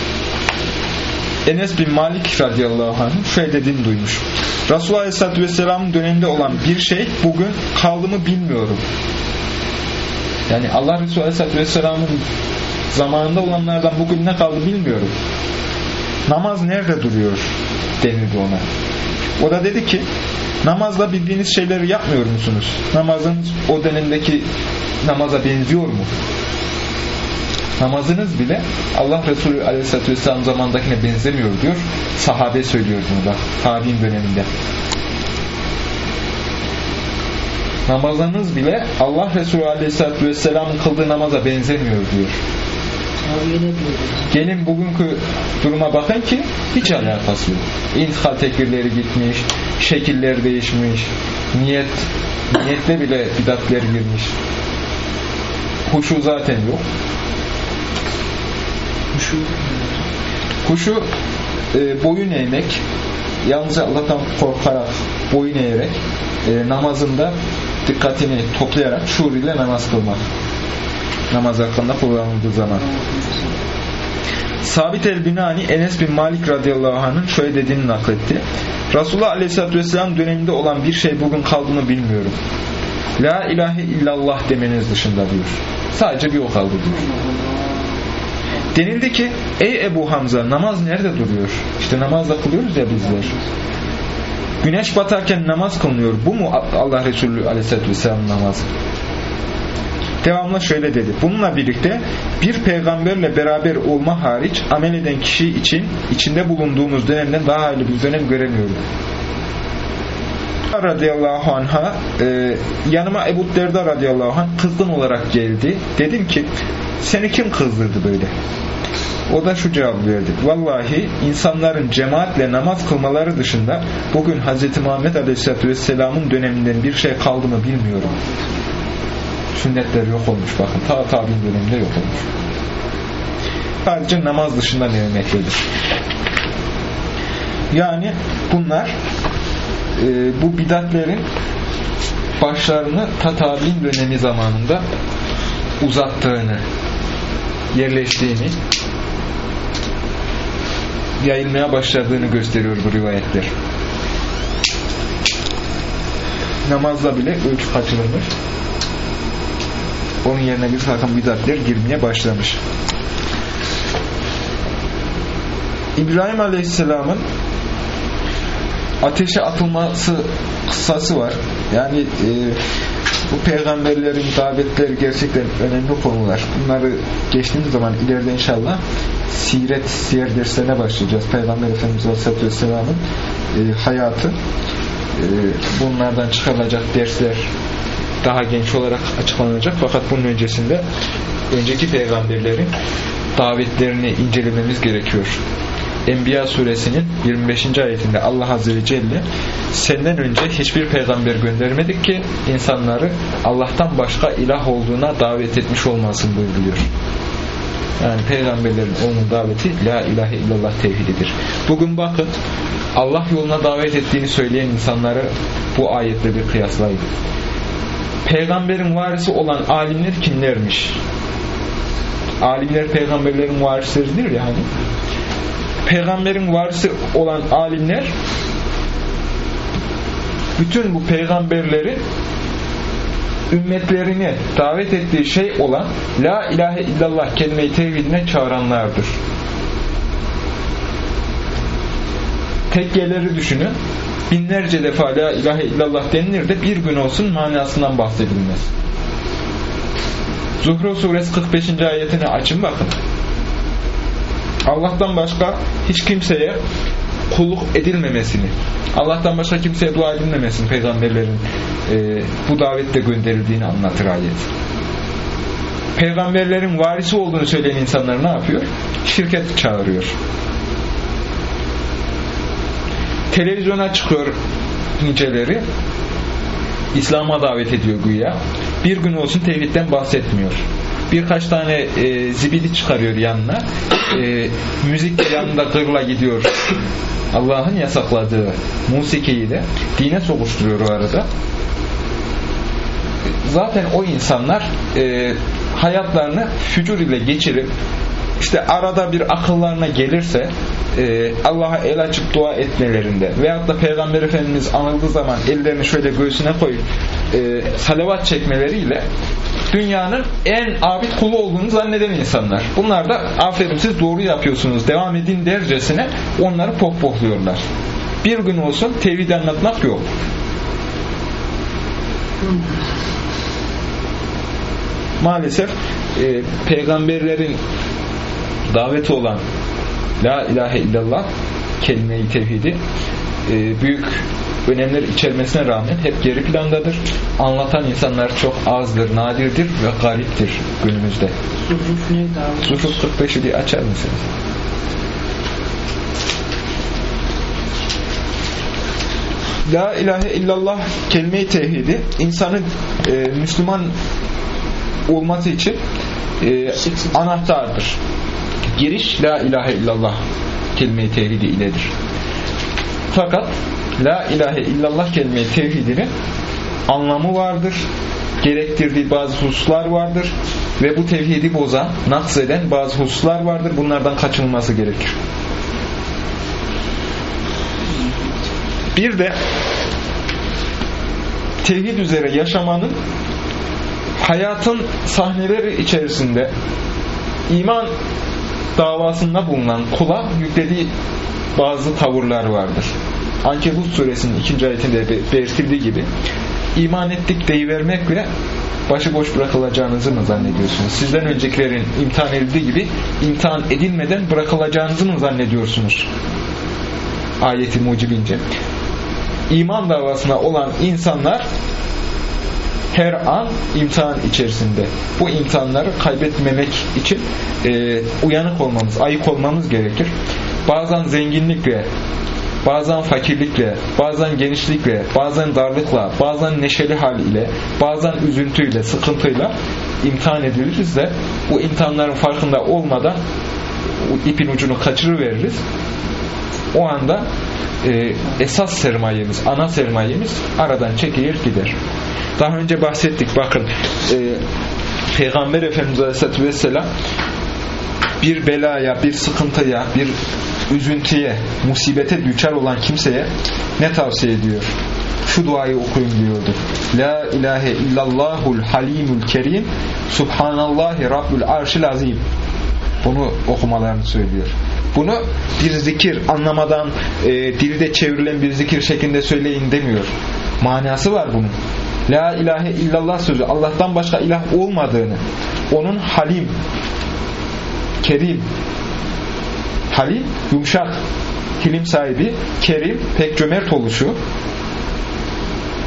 Enes bin Malik radıyallahu anh şöyle dediğini duymuş. Resulullah Aleyhisselatü Vesselam'ın döneminde olan bir şey bugün kaldı mı bilmiyorum. Yani Allah Resulü Aleyhisselatü Vesselam'ın zamanında olanlardan bugün ne kaldı bilmiyorum. Namaz nerede duruyor denildi ona. O da dedi ki, namazla bildiğiniz şeyleri yapmıyor musunuz? Namazınız o dönemdeki namaza benziyor mu? Namazınız bile Allah Resulü Aleyhisselatü Vesselam zamandakine benzemiyor diyor. Sahabe söylüyor bunu da tabi'in döneminde. Namazınız bile Allah Resulü Aleyhisselatü Vesselam'ın kıldığı namaza benzemiyor diyor. Gelin bugünkü duruma bakın ki hiç alakası yok. İntikal tekbirleri gitmiş, şekiller değişmiş, niyet, niyette bile bidatler girmiş. Huşu zaten yok. Huşu, Huşu e, boyun eğmek, yalnızca Allah'tan korkarak boyun eğerek e, namazında dikkatini toplayarak şuur ile namaz kılmak. Namaz hakkında kullanıldığı zaman. Sabit el-Binani Enes bin Malik radıyallahu anh'ın şöyle dediğini nakletti. Resulullah aleyhissalatü vesselam döneminde olan bir şey bugün kaldığını bilmiyorum. La ilahe illallah demeniz dışında diyor. Sadece bir o kaldı diyor. Denildi ki ey Ebu Hamza namaz nerede duruyor? İşte namazda kılıyoruz ya bizler. Güneş batarken namaz kılınıyor. Bu mu Allah Resulü Aleyhisselatü Vesselam'ın namazı? Devamlı şöyle dedi. Bununla birlikte bir peygamberle beraber olma hariç amel eden kişi için içinde bulunduğumuz dönemden daha hayırlı bir dönem göremiyorum. Radıyallahu anh'a e, yanıma Ebu Derda radıyallahu anh kızgın olarak geldi. Dedim ki seni kim kızdırdı böyle? O da şu cevabı verdi. Vallahi insanların cemaatle namaz kılmaları dışında bugün Hz. Muhammed Aleyhisselatü Vesselam'ın döneminden bir şey kaldı mı bilmiyorum. Sünnetler yok olmuş bakın. Ta tabi'in döneminde yok olmuş. Sadece namaz dışında ne örnektedir. Yani bunlar e, bu bidatlerin başlarını ta tabi'in dönemi zamanında uzattığını, yerleştiğini, yayılmaya başladığını gösteriyor bu rivayetler. Namazda bile ölçü kaçırılmış. Onun yerine bir takım bidatler girmeye başlamış. İbrahim Aleyhisselam'ın ateşe atılması kıssası var. Yani e, bu peygamberlerin davetleri gerçekten önemli konular. Bunları geçtiğimiz zaman ileride inşallah siret, siyer derslerine başlayacağız. Peygamber Efendimiz Aleyhisselatü Vesselam'ın e, hayatı, e, bunlardan çıkarılacak dersler daha genç olarak açıklanacak. Fakat bunun öncesinde önceki peygamberlerin davetlerini incelememiz gerekiyor. Enbiya suresinin yirmi beşinci ayetinde Allah Azze ve Celle senden önce hiçbir peygamber göndermedik ki insanları Allah'tan başka ilah olduğuna davet etmiş olmasın buyuruyor. Yani peygamberlerin onun daveti la ilahe illallah tevhididir. Bugün bakın Allah yoluna davet ettiğini söyleyen insanları bu ayetle bir kıyaslayın. Peygamberin varisi olan alimler kimlermiş? Alimler peygamberlerin varisleridir ya hani. Peygamberin varisi olan alimler bütün bu peygamberlerin ümmetlerini davet ettiği şey olan la ilahe illallah kelime-i tevhidine çağıranlardır. Tekkeleri düşünün. Binlerce defa la ilahe illallah denilir de bir gün olsun manasından bahsedilmez. Zuhruf suresi kırk beşinci ayetini açın bakın. Allah'tan başka hiç kimseye kulluk edilmemesini, Allah'tan başka kimseye dua edilmemesini peygamberlerin e, bu davette gönderildiğini anlatır ayet. Peygamberlerin varisi olduğunu söyleyen insanlar ne yapıyor? Şirket çağırıyor. Televizyona çıkıyor niceleri, İslam'a davet ediyor güya. Bir gün olsun tevhidden bahsetmiyor. Birkaç tane e, zibidi çıkarıyor yanına. E, müzik yanında gırla gidiyor. Allah'ın yasakladığı musikiyi de dine sokuşturuyor o arada. Zaten o insanlar e, hayatlarını fücur ile geçirip işte arada bir akıllarına gelirse e, Allah'a el açıp dua etmelerinde veyahut da Peygamber Efendimiz anıldığı zaman ellerini şöyle göğsüne koyup e, salavat çekmeleriyle dünyanın en abid kulu olduğunu zanneden insanlar. Bunlar da aferin siz doğru yapıyorsunuz, devam edin dercesine onları pohpohluyorlar. Bir gün olsun tevhid anlatmak yok. Maalesef e, peygamberlerin daveti olan la ilahe illallah kelime-i tevhidi e, büyük önemler içermesine rağmen hep geri plandadır. Anlatan insanlar çok azdır, nadirdir ve gariptir günümüzde. Zuhruf neydi abi? Zuhruf kırk beşi diye açar mısınız? La ilahe illallah kelime-i tevhidi insanın e, Müslüman olması için e, anahtardır. Giriş la ilahe illallah kelime-i tevhidi iledir. Fakat la ilahe illallah kelime-i tevhidinin anlamı vardır, gerektirdiği bazı hususlar vardır ve bu tevhidi bozan, nakseden bazı hususlar vardır. Bunlardan kaçınılması gerekir. Bir de tevhid üzere yaşamanın hayatın sahneleri içerisinde iman davasında bulunan kula yüklediği bazı tavırlar vardır. Ankebut suresinin ikinci ayetinde belirtildiği gibi iman ettik deyivermekle başıboş bırakılacağınızı mı zannediyorsunuz? Sizden öncekilerin imtihan edildiği gibi imtihan edilmeden bırakılacağınızı mı zannediyorsunuz? Ayeti mucibince. İman davasına olan insanlar her an imtihan içerisinde. Bu imtihanları kaybetmemek için e, uyanık olmamız, ayık olmamız gerekir. Bazen zenginlikle, bazen fakirlikle, bazen genişlikle, bazen darlıkla, bazen neşeli hal ile, bazen üzüntüyle, sıkıntıyla imtihan ediliriz de bu imtihanların farkında olmadan ipin ucunu kaçırıveririz. O anda e, esas sermayemiz, ana sermayemiz aradan çekilir gider. Daha önce bahsettik. Bakın e, Peygamber Efendimiz Aleyhisselatü Vesselam bir belaya, bir sıkıntıya, bir üzüntüye, musibete düçar olan kimseye ne tavsiye ediyor? Şu duayı okuyun diyordu. La ilahe illallahul halimul kerim subhanallahi rabbul arşil azim. Bunu okumalarını söylüyor. Bunu bir zikir, anlamadan e, dilde çevrilen bir zikir şeklinde söyleyin demiyor. Manası var bunun. La ilahe illallah sözü Allah'tan başka ilah olmadığını, onun halim, kerim, halim yumuşak, hilim sahibi, kerim pek cömert oluşu,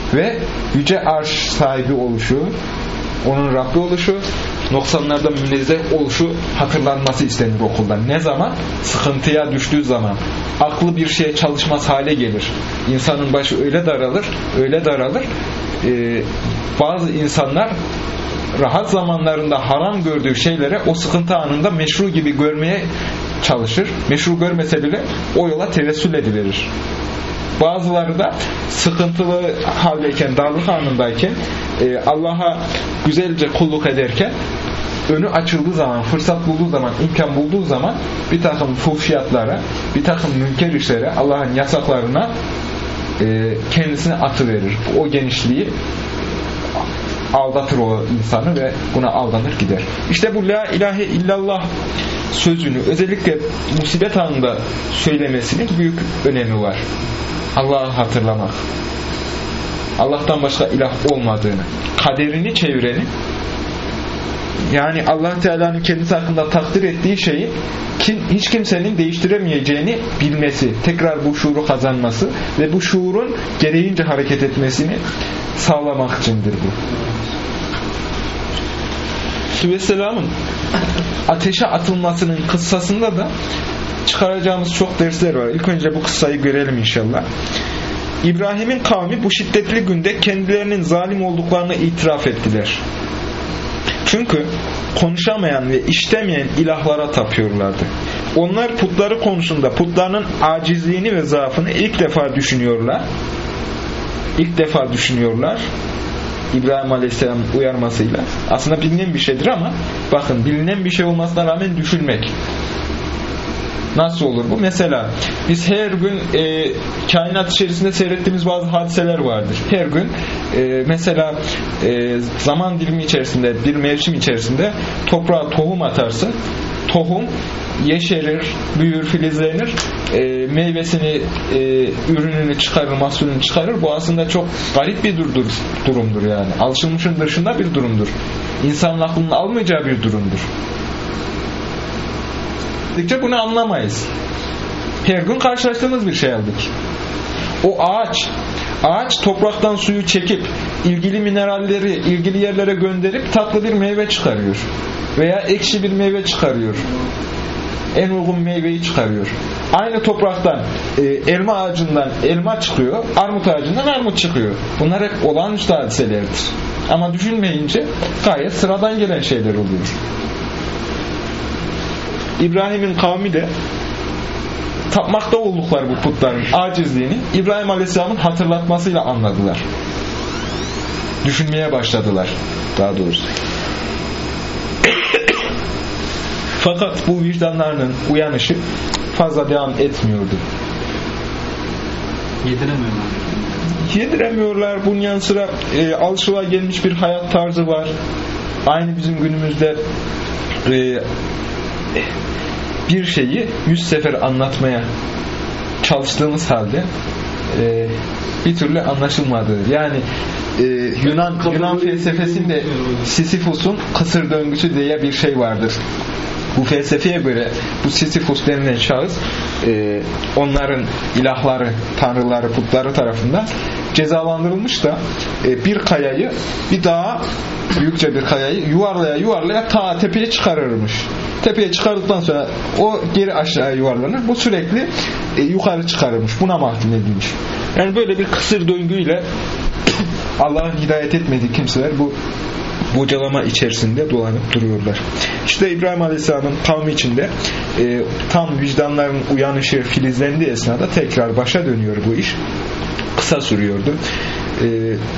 ve yüce arş sahibi oluşu, onun Rabbi oluşu, noksanlardan münezzeh oluşu hatırlanması istenir okuldan. Ne zaman? Sıkıntıya düştüğü zaman. Aklı bir şeye çalışmaz hale gelir. İnsanın başı öyle daralır, öyle daralır. Ee, bazı insanlar rahat zamanlarında haram gördüğü şeylere o sıkıntı anında meşru gibi görmeye çalışır. Meşru görmese bile o yola tevessül ediverir. Bazıları da sıkıntılı haldeyken, darlık anındayken e, Allah'a güzelce kulluk ederken önü açıldığı zaman, fırsat bulduğu zaman, imkan bulduğu zaman bir takım fuhşiyatlara, bir takım münker işlere, Allah'ın yasaklarına e, kendisine atıverir. O genişliği aldatır o insanı ve buna aldanır gider. İşte bu la ilahe illallah sözünü özellikle musibet anında söylemesinin büyük önemi var. Allah'ı hatırlamak. Allah'tan başka ilah olmadığını, kaderini çevirenin, yani Allah Teala'nın kendisi hakkında takdir ettiği şeyi kim, hiç kimsenin değiştiremeyeceğini bilmesi, tekrar bu şuuru kazanması ve bu şuurun gereğince hareket etmesini sağlamak içindir bu. Aleyhisselam'ın ateşe atılmasının kıssasında da çıkaracağımız çok dersler var. İlk önce bu kıssayı görelim inşallah. İbrahim'in kavmi bu şiddetli günde kendilerinin zalim olduklarını itiraf ettiler. Çünkü konuşamayan ve işitemeyen ilahlara tapıyorlardı. Onlar putları konusunda putlarının acizliğini ve zaafını ilk defa düşünüyorlar. İlk defa düşünüyorlar. İbrahim Aleyhisselam'ın uyarmasıyla. Aslında bilinen bir şeydir ama bakın, bilinen bir şey olmasına rağmen düşünmek. Nasıl olur bu? Mesela biz her gün e, kainat içerisinde seyrettiğimiz bazı hadiseler vardır. Her gün e, mesela e, zaman dilimi içerisinde, bir mevsim içerisinde toprağa tohum atarsın. Tohum yeşerir, büyür, filizlenir, e, meyvesini, e, ürününü çıkarır, mahsulünü çıkarır. Bu aslında çok garip bir durdur, durumdur yani. Alışılmışın dışında bir durumdur. İnsanın aklının almayacağı bir durumdur. Bunu anlamayız. Her gün karşılaştığımız bir şey aldık. O ağaç, ağaç topraktan suyu çekip ilgili mineralleri ilgili yerlere gönderip tatlı bir meyve çıkarıyor. Veya ekşi bir meyve çıkarıyor. En uygun meyveyi çıkarıyor. Aynı topraktan e, elma ağacından elma çıkıyor, armut ağacından armut çıkıyor. Bunlar hep olağanüstü hadiselerdir. Ama düşünmeyince gayet sıradan gelen şeyler oluyor. İbrahim'in kavmi de tapmakta oldukları bu putların acizliğini İbrahim Aleyhisselam'ın hatırlatmasıyla anladılar. Düşünmeye başladılar daha doğrusu. Fakat bu vicdanlarının uyanışı fazla devam etmiyordu. Yediremiyorlar. Yediremiyorlar. Bunun yanı sıra e, alışılagelmiş bir hayat tarzı var. Aynı bizim günümüzde e, bir şeyi yüz sefer anlatmaya çalıştığımız halde e, bir türlü anlaşılmadığı. Yani e, Yunan Yunan felsefesinde Sisyphus'un kısır döngüsü diye bir şey vardır. Bu felsefeye göre bu Sisyphus denilen şahıs e, onların ilahları, tanrıları, putları tarafından cezalandırılmış da e, bir kayayı, bir dağa, büyükçe bir kayayı yuvarlaya yuvarlaya ta tepeye çıkarırmış. Tepeye çıkardıktan sonra o geri aşağıya yuvarlanır. Bu sürekli e, yukarı çıkarırmış. Buna mahkum edilmiş. Yani böyle bir kısır döngüyle Allah'ın hidayet etmediği kimseler bu bocalama içerisinde dolanıp duruyorlar. İşte İbrahim Aleyhisselam'ın kavmi içinde e, tam vicdanların uyanışı filizlendiği esnada tekrar başa dönüyor bu iş. Kısa sürüyordu. E,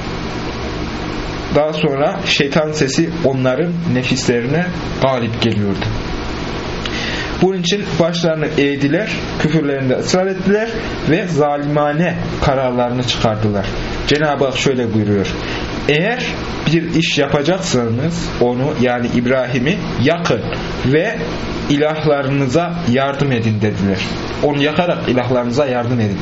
daha sonra şeytan sesi onların nefislerine galip geliyordu. Bunun için başlarını eğdiler, küfürlerinde ısrar ettiler ve zalimane kararlarını çıkardılar. Cenab-ı Hak şöyle buyuruyor: eğer bir iş yapacaksanız onu, yani İbrahim'i yakın ve ilahlarınıza yardım edin dediler. Onu yakarak ilahlarınıza yardım edin.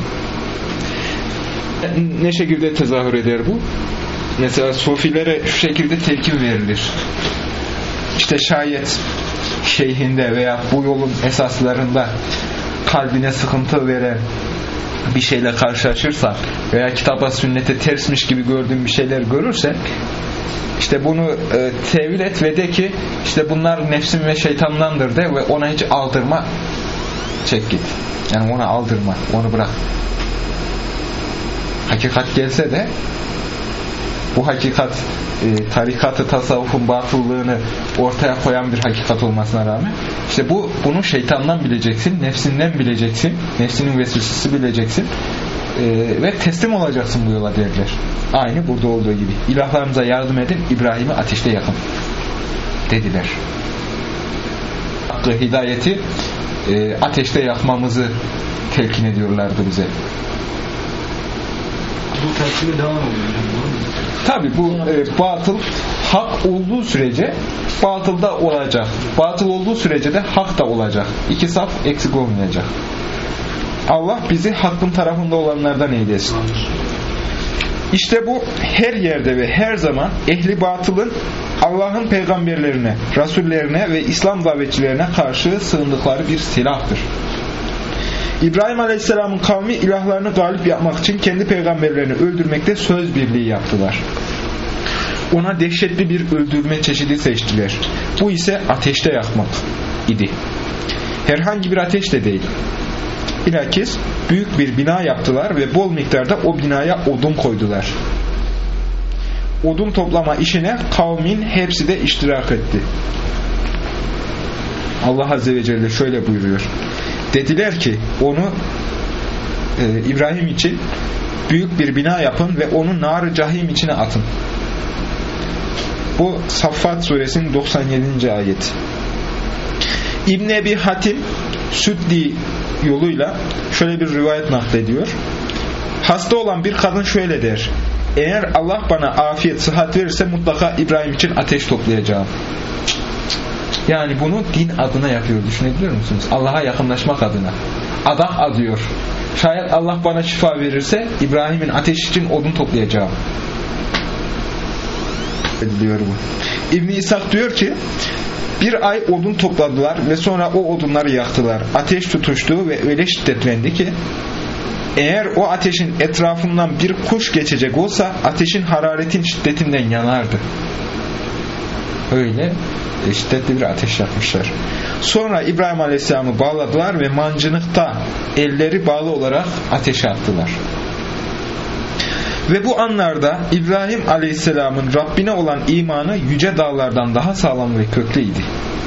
Ne şekilde tezahür eder bu? Mesela sofilere şu şekilde telkin verilir. İşte şayet şeyhinde veya bu yolun esaslarında kalbine sıkıntı veren bir şeyle karşılaşırsak veya kitaba sünnete tersmiş gibi gördüğün bir şeyler görürsen işte bunu e, tevil et ve de ki işte bunlar nefsim ve şeytandandır de ve ona hiç aldırma, çek git. Yani ona aldırma, onu bırak. Hakikat gelse de bu hakikat e, tarikatı, tasavvufun batıllığını ortaya koyan bir hakikat olmasına rağmen işte bu bunu şeytandan bileceksin, nefsinden bileceksin, nefsinin vesvesesi bileceksin e, ve teslim olacaksın bu yola derler. Aynı burada olduğu gibi. İlahlarınıza yardım edin, İbrahim'i ateşte yakın dediler. Hakkı, hidayeti e, ateşte yakmamızı telkin ediyorlardı bize. Bu telkine devam oluyor. Tabi bu e, batıl hak olduğu sürece batıl da olacak. Batıl olduğu sürece de hak da olacak. İki saf eksik olmayacak. Allah bizi hakkın tarafında olanlardan eylesin. İşte bu her yerde ve her zaman ehli batılın Allah'ın peygamberlerine, rasullerine ve İslam davetçilerine karşı sığındıkları bir silahtır. İbrahim Aleyhisselam'ın kavmi ilahlarını galip yapmak için kendi peygamberlerini öldürmekte söz birliği yaptılar. Ona dehşetli bir öldürme çeşidi seçtiler. Bu ise ateşte yakmak idi. Herhangi bir ateş de değil. Bilakis büyük bir bina yaptılar ve bol miktarda o binaya odun koydular. Odun toplama işine kavmin hepsi de iştirak etti. Allah Azze ve Celle şöyle buyuruyor. Dediler ki onu e, İbrahim için büyük bir bina yapın ve onu nar-ı cahim içine atın. Bu Saffat suresinin doksan yedinci ayeti. İbn Ebi Hatim Süddi yoluyla şöyle bir rivayet naklediyor. Hasta olan bir kadın şöyle der. Eğer Allah bana afiyet, sıhhat verirse mutlaka İbrahim için ateş toplayacağım. Yani bunu din adına yapıyor. Düşünebiliyor musunuz? Allah'a yakınlaşmak adına. Adak adıyor. Şayet Allah bana şifa verirse İbrahim'in ateş için odun toplayacağım. Diyor bu. İbn İshak diyor ki bir ay odun topladılar ve sonra o odunları yaktılar. Ateş tutuştu ve öyle şiddetlendi ki eğer o ateşin etrafından bir kuş geçecek olsa ateşin hararetin şiddetinden yanardı. Öyle şiddetli bir ateş yakmışlar. Sonra İbrahim Aleyhisselam'ı bağladılar ve mancınıkta elleri bağlı olarak ateşe attılar. Ve bu anlarda İbrahim Aleyhisselam'ın Rabbine olan imanı yüce dağlardan daha sağlam ve köklüydü.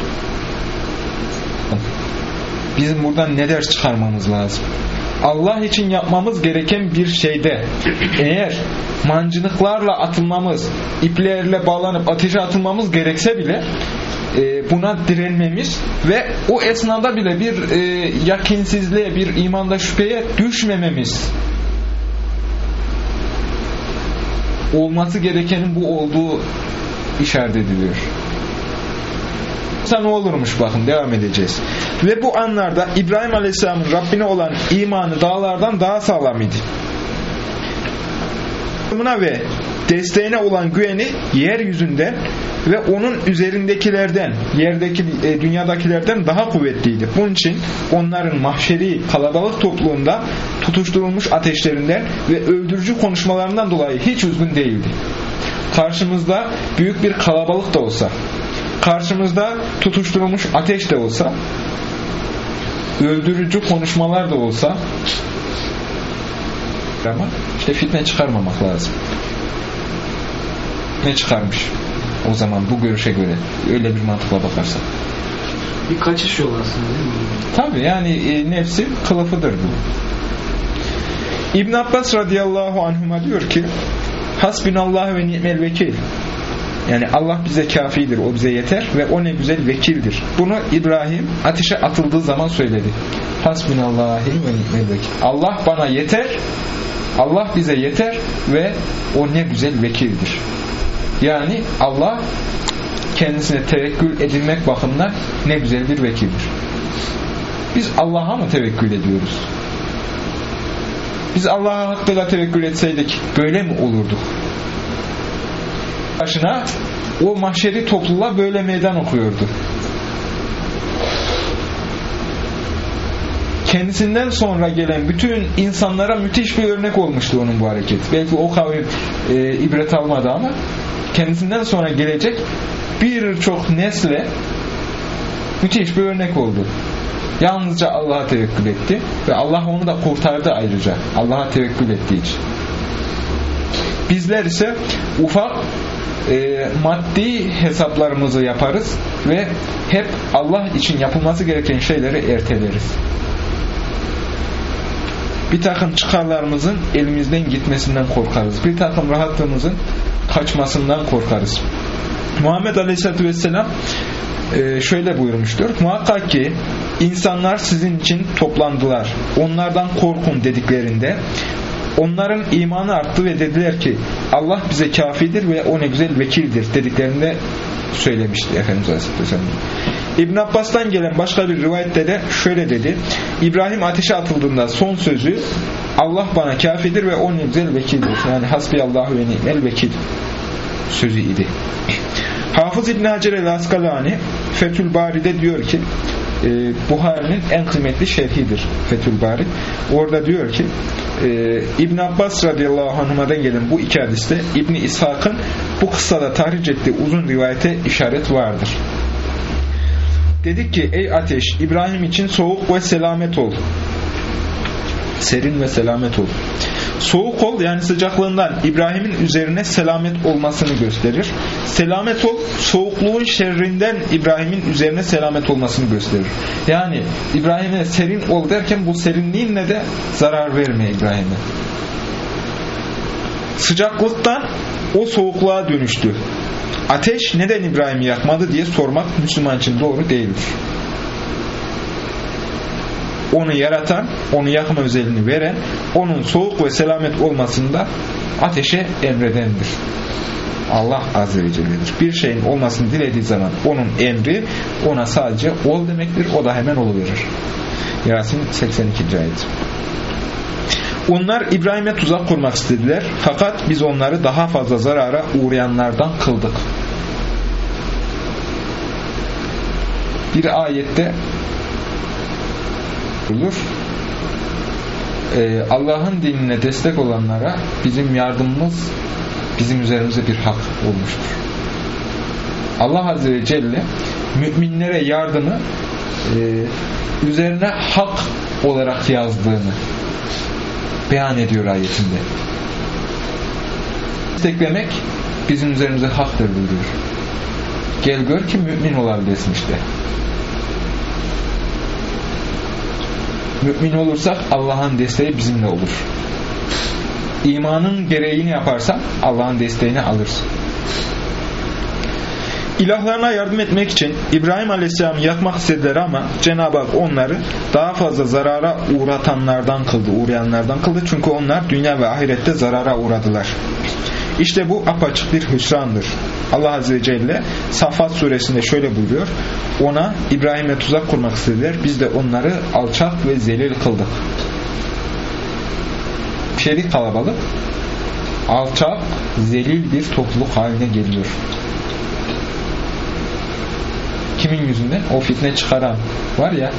Bizim buradan ne ders çıkarmamız lazım? Allah için yapmamız gereken bir şeyde eğer mancınıklarla atılmamız, iplerle bağlanıp ateşe atılmamız gerekse bile e, buna direnmemiz ve o esnada bile bir e, yakinsizliğe, bir imanda şüpheye düşmememiz, olması gerekenin bu olduğu işaret ediliyor. Ne olurmuş bakın, devam edeceğiz. Ve bu anlarda İbrahim Aleyhisselam'ın Rabbine olan imanı dağlardan daha sağlam idi. Ve desteğine olan güveni yeryüzünden ve onun üzerindekilerden, yerdeki e, dünyadakilerden daha kuvvetliydi. Bunun için onların mahşeri kalabalık topluluğunda tutuşturulmuş ateşlerinden ve öldürücü konuşmalarından dolayı hiç üzgün değildi. Karşımızda büyük bir kalabalık da olsa, karşımızda tutuşturulmuş ateş de olsa, öldürücü konuşmalar da olsa, ama işte fitne çıkarmamak lazım. Ne çıkarmış o zaman bu görüşe göre, öyle bir mantıkla bakarsak? Bir kaçış yolu aslında değil mi? Tabii yani e, nefsin kılıfıdır bu. İbn Abbas radıyallahu anhuma diyor ki hasbinallah ve ni'mel vekil. Yani Allah bize kafidir, o bize yeter ve o ne güzel vekildir. Bunu İbrahim ateşe atıldığı zaman söyledi. Hasbinallahi ve ni'mel vekil. Allah bana yeter, Allah bize yeter ve o ne güzel vekildir. Yani Allah kendisine tevekkül edilmek bakımından ne güzel bir vekildir. Biz Allah'a mı tevekkül ediyoruz? Biz Allah'a hakkıyla tevekkül etseydik böyle mi olurduk? Başına o mahşeri topluluğa böyle meydan okuyordu. kendisinden sonra gelen bütün insanlara müthiş bir örnek olmuştu onun bu hareket. Belki o kavim e, ibret almadı ama kendisinden sonra gelecek birçok nesle müthiş bir örnek oldu. Yalnızca Allah'a tevekkül etti ve Allah onu da kurtardı ayrıca. Allah'a tevekkül ettiği için. Bizler ise ufak e, maddi hesaplarımızı yaparız ve hep Allah için yapılması gereken şeyleri erteleriz. Bir takım çıkarlarımızın elimizden gitmesinden korkarız. Bir takım rahatlığımızın kaçmasından korkarız. Muhammed Aleyhisselatü Vesselam şöyle buyurmuştur: muhakkak ki insanlar sizin için toplandılar, onlardan korkun dediklerinde onların imanı arttı ve dediler ki Allah bize kafidir ve o ne güzel vekildir dediklerinde söylemişti Efendimiz Aleyhisselam. İbn Abbas'tan gelen başka bir rivayette de şöyle dedi: İbrahim ateşe atıldığında son sözü Allah bana kafidir ve o ne güzel vekildir. Yani hasbiyallahu ve ni'mel vekil sözü idi. Hafız İbn Hacer el-Askalani Fethül Bari'de diyor ki, e, Buhari'nin en kıymetli şerhidir Fethül Bari. Orada diyor ki e, İbn Abbas radıyallahu anhuma'dan gelen bu iki hadiste İbn İshak'ın bu kıssada tahric ettiği uzun rivayete işaret vardır. Dedik ki ey ateş, İbrahim için soğuk ve selamet ol. Serin ve selamet ol. Soğuk ol yani sıcaklığından İbrahim'in üzerine selamet olmasını gösterir. Selamet ol, soğukluğun şerrinden İbrahim'in üzerine selamet olmasını gösterir. Yani İbrahim'e serin ol derken bu serinliğinle de zarar verme İbrahim'e. Sıcaklıktan o soğukluğa dönüştü. Ateş neden İbrahim'i yakmadı diye sormak Müslüman için doğru değildir. Onu yaratan, onu yakma özelliğini veren, onun soğuk ve selamet olmasını da ateşe emredendir. Allah Azze ve Celle'dir. Bir şeyin olmasını dilediği zaman onun emri ona sadece ol demektir. O da hemen oluverir. Yasin seksen ikinci ayet. Onlar İbrahim'e tuzak kurmak istediler. Fakat biz onları daha fazla zarara uğrayanlardan kıldık. Bir ayette olur. Ee, Allah'ın dinine destek olanlara bizim yardımımız bizim üzerimize bir hak olmuştur. Allah Azze ve Celle müminlere yardımı e, üzerine hak olarak yazdığını beyan ediyor ayetinde. Desteklemek bizim üzerimize haktır buyuruyor. Gel gör ki mümin olabilesin işte. Mümin olursak Allah'ın desteği bizimle olur. İmanın gereğini yaparsan Allah'ın desteğini alırsın. İlahlarına yardım etmek için İbrahim Aleyhisselam'ı yakmak istediler ama Cenab-ı Hak onları daha fazla zarara uğratanlardan kıldı, uğrayanlardan kıldı. Çünkü onlar dünya ve ahirette zarara uğradılar. İşte bu apaçık bir hüsrandır. Allah Azze ve Celle Saffat suresinde şöyle buyuruyor: ona İbrahim'e tuzak kurmak istediler. Biz de onları alçak ve zelil kıldık. Şerik kalabalık alçak, zelil bir topluluk haline geliyor. Kimin yüzünden? O fitne çıkaran var ya,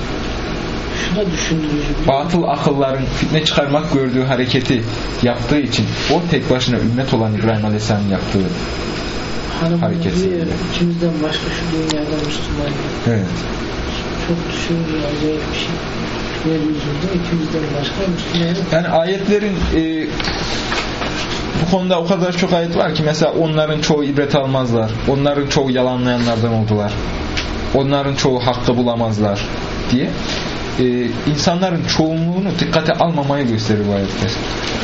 batıl akılların fitne çıkarmak gördüğü hareketi yaptığı için, o tek başına ümmet olan İbrahim Aleyhisselam'ın yaptığı hareket. İkimizden başka şu dünyada Müslüman. Evet. Çok düşünüyor, acayip bir şey. Yeryüzünde ikimizden başka Müslüman. Yani ayetlerin e, bu konuda o kadar çok ayet var ki, mesela onların çoğu ibret almazlar. Onların çoğu yalanlayanlardan oldular. Onların çoğu hakkı bulamazlar diye. Ee, insanların çoğunluğunu dikkate almamayı gösterir bu ayetler.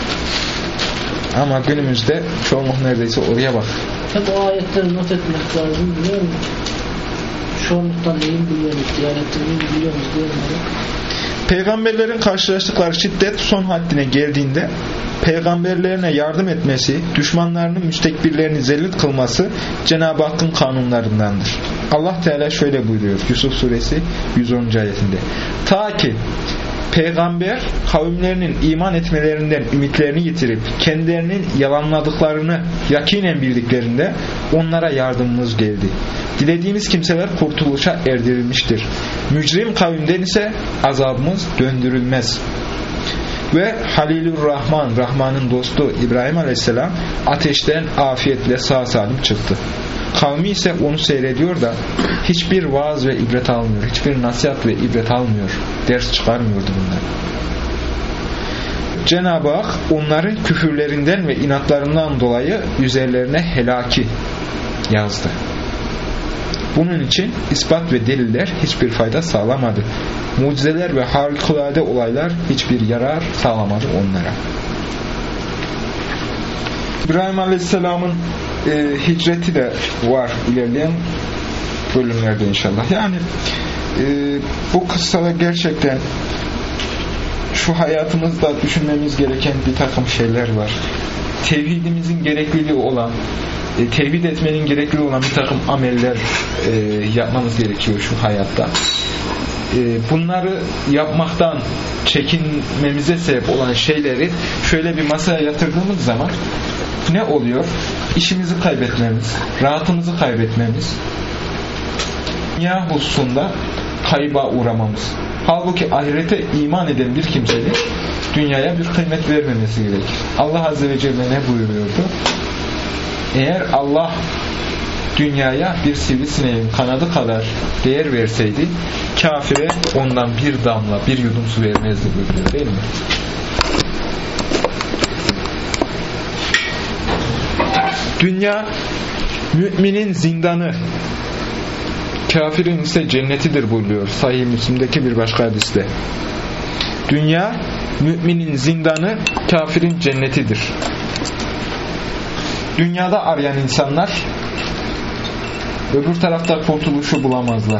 Ama günümüzde çoğunluk neredeyse oraya bak. Hep o ayetleri not etmek lazım, biliyor musun? Çoğunluktan neyin biliyoruz, diyanetten neyin biliyoruz diyelim. Peygamberlerin karşılaştıkları şiddet son haddine geldiğinde peygamberlerine yardım etmesi, düşmanlarının müstekbirlerini zelil kılması Cenab-ı Hakk'ın kanunlarındandır. Allah Teala şöyle buyuruyor Yusuf suresi yüz onuncu ayetinde: ta ki peygamber kavimlerinin iman etmelerinden ümitlerini yitirip kendilerinin yalanladıklarını yakinen bildiklerinde onlara yardımımız geldi. Dilediğimiz kimseler kurtuluşa erdirilmiştir. Mücrim kavimden ise azabımız döndürülmez. Ve Halilur Rahman, Rahman'ın dostu İbrahim Aleyhisselam ateşten afiyetle sağ salim çıktı. Kavmi ise onu seyrediyor da hiçbir vaaz ve ibret almıyor. Hiçbir nasihat ve ibret almıyor. Ders çıkarmıyordu bunlar. Cenab-ı Hak onların küfürlerinden ve inatlarından dolayı üzerlerine helaki yazdı. Bunun için ispat ve deliller hiçbir fayda sağlamadı. Mucizeler ve harikulade olaylar hiçbir yarar sağlamadı onlara. İbrahim Aleyhisselam'ın e, hicreti de var ilerleyen bölümlerde inşallah. Yani e, bu kıssada gerçekten şu hayatımızda düşünmemiz gereken bir takım şeyler var. Tevhidimizin gerekliliği olan, e, tevhid etmenin gerekliliği olan bir takım ameller e, yapmamız gerekiyor şu hayatta. E, bunları yapmaktan çekinmemize sebep olan şeyleri şöyle bir masaya yatırdığımız zaman ne oluyor? İşimizi kaybetmemiz, rahatımızı kaybetmemiz, dünya hususunda kayba uğramamız. Halbuki ahirete iman eden bir kimsenin dünyaya bir kıymet vermemesi gerekir. Allah Azze ve Celle ne buyuruyordu? Eğer Allah dünyaya bir sivrisineğin kanadı kadar değer verseydi, kafire ondan bir damla, bir yudum su vermezdi buyuruyor, değil mi? Dünya müminin zindanı, kafirin ise cennetidir buyuruyor Sahih Müslim'deki bir başka hadiste. Dünya müminin zindanı, kafirin cennetidir. Dünyada arayan insanlar öbür tarafta kurtuluşu bulamazlar.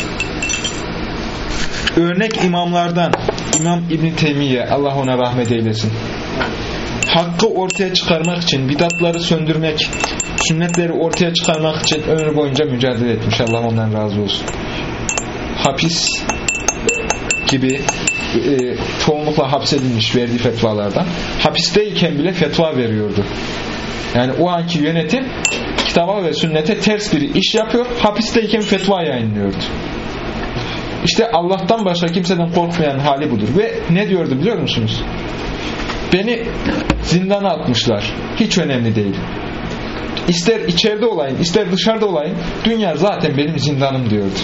Örnek imamlardan İmam İbn Teymiye, Allah ona rahmet eylesin, hakkı ortaya çıkarmak için, bidatları söndürmek, sünnetleri ortaya çıkarmak için ömrü boyunca mücadele etmiş. Allah ondan razı olsun. Hapis gibi e, çoğunlukla hapsedilmiş verdiği fetvalardan. Hapisteyken bile fetva veriyordu. Yani o anki yönetim kitaba ve sünnete ters bir iş yapıyor, hapisteyken fetva yayınlıyordu. İşte Allah'tan başka kimseden korkmayan hali budur. Ve ne diyordu biliyor musunuz? Beni zindana atmışlar. Hiç önemli değil. İster içeride olayım, ister dışarıda olayım, dünya zaten benim zindanım diyordu.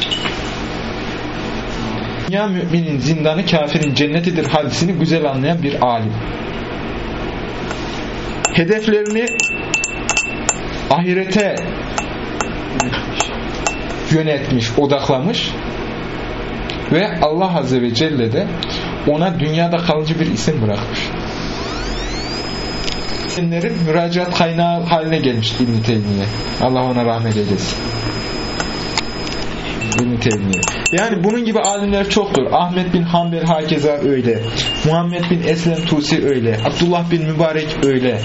Dünya müminin zindanı, kafirin cennetidir hadisini güzel anlayan bir alim. Hedeflerini ahirete yönetmiş, odaklamış ve Allah Azze ve Celle de ona dünyada kalıcı bir isim bırakmış. İsimlerin müracaat kaynağı haline gelmiş İbn Teymiye. Allah ona rahmet eylesin. İbn Teymiye. Yani bunun gibi alimler çoktur. Ahmet bin Hanbel hakeza öyle. Muhammed bin Eslem Tusi öyle. Abdullah bin Mübarek öyle.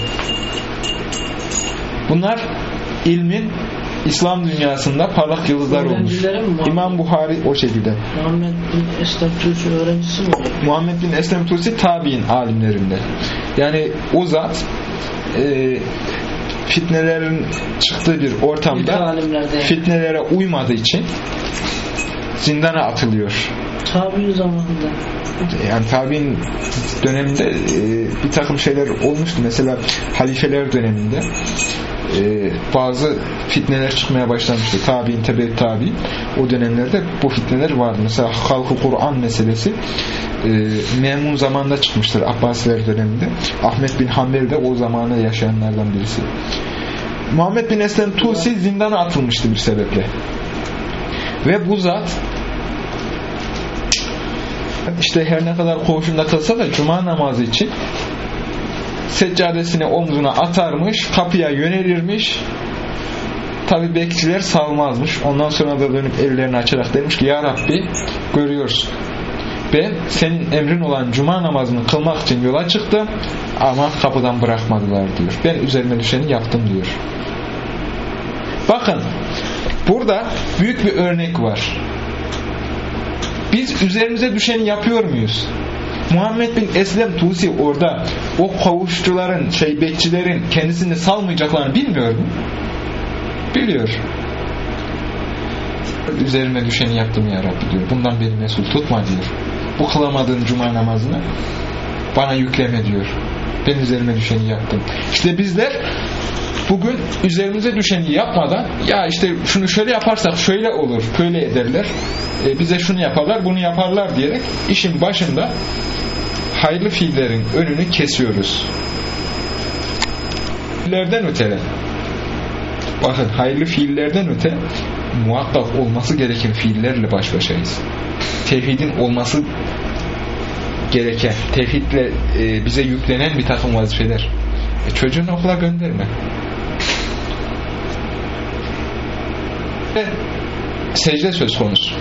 Bunlar ilmin İslam dünyasında parlak yıldızlar olmuş. İmam Buhari o şekilde. Muhammed bin Eslem Tusi öğrencisi mi? Muhammed bin Eslem Tusi tabi'in alimlerinde. Yani o zat e, fitnelerin çıktığı bir ortamda fitnelere uymadığı için zindana atılıyor. Tabi'in zamanında. Yani tabi'in döneminde e, bir takım şeyler olmuştu. Mesela halifeler döneminde e, bazı fitneler çıkmaya başlamıştı. Tabi'in, tebe tabi'in. O dönemlerde bu fitneler vardı. Mesela halk-ı Kur'an meselesi e, Memun zamanında çıkmıştır. Abbasiler döneminde. Ahmet bin Hanbel de o zamanı yaşayanlardan birisi. Muhammed bin Eslem Tusi zindana atılmıştı bir sebeple. Ve bu zat işte her ne kadar koğuşunda kalsa da cuma namazı için seccadesini omzuna atarmış, kapıya yönelirmiş. Tabi bekçiler salmazmış. Ondan sonra da dönüp ellerini açarak demiş ki ya Rabbi, görüyorsun, ben senin emrin olan cuma namazını kılmak için yola çıktım ama kapıdan bırakmadılar diyor. Ben üzerime düşeni yaptım diyor. Bakın burada büyük bir örnek var. Biz üzerimize düşeni yapıyor muyuz? Muhammed bin Eslem Tusi orada o kavuşçuların, şey bekçilerin kendisini salmayacaklarını bilmiyor mu? Biliyor. Üzerime düşeni yaptım ya Rabbi diyor. Bundan beni mesul tutma diyor. Bu kılamadığım cuma namazını bana yükleme diyor. Ben üzerime düşeni yaptım. İşte bizler bugün üzerimize düşeni yapmadan ya işte şunu şöyle yaparsak şöyle olur, böyle ederler, e, bize şunu yaparlar, bunu yaparlar diyerek işin başında hayırlı fiillerin önünü kesiyoruz. Fiillerden öte, bakın hayırlı fiillerden öte muhakkak olması gereken fiillerle baş başayız. Tevhidin olması gereken, tevhidle e, bize yüklenen bir takım vazifeler. E, çocuğunu okula gönderme. Ve secde söz konusu.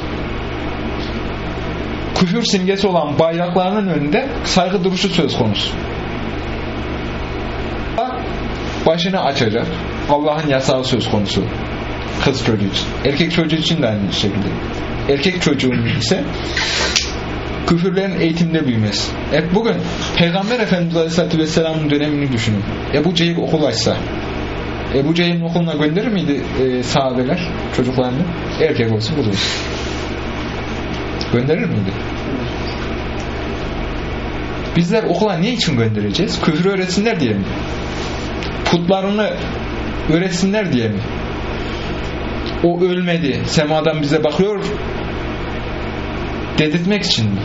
Küfür simgesi olan bayraklarının önünde saygı duruşu söz konusu. Başını açacak. Allah'ın yasağı söz konusu. Kız çocuğu için. Erkek çocuğu için de aynı şekilde. Erkek çocuğunun ise küfürlerin eğitimde büyümesi. E bugün Peygamber Efendimiz Aleyhisselatü Vesselam'ın dönemini düşünün. Ebu Cehil okul açsa, Ebu Cehil'in okuluna gönderir miydi e, sahabeler çocuklarını? Erkek olsun, kız olsun. Gönderir miydi? Bizler okula ne için göndereceğiz? Küfür öğretsinler diye mi? Putlarını öğretsinler diye mi? O ölmedi, semadan bize bakıyor dedirtmek için mi?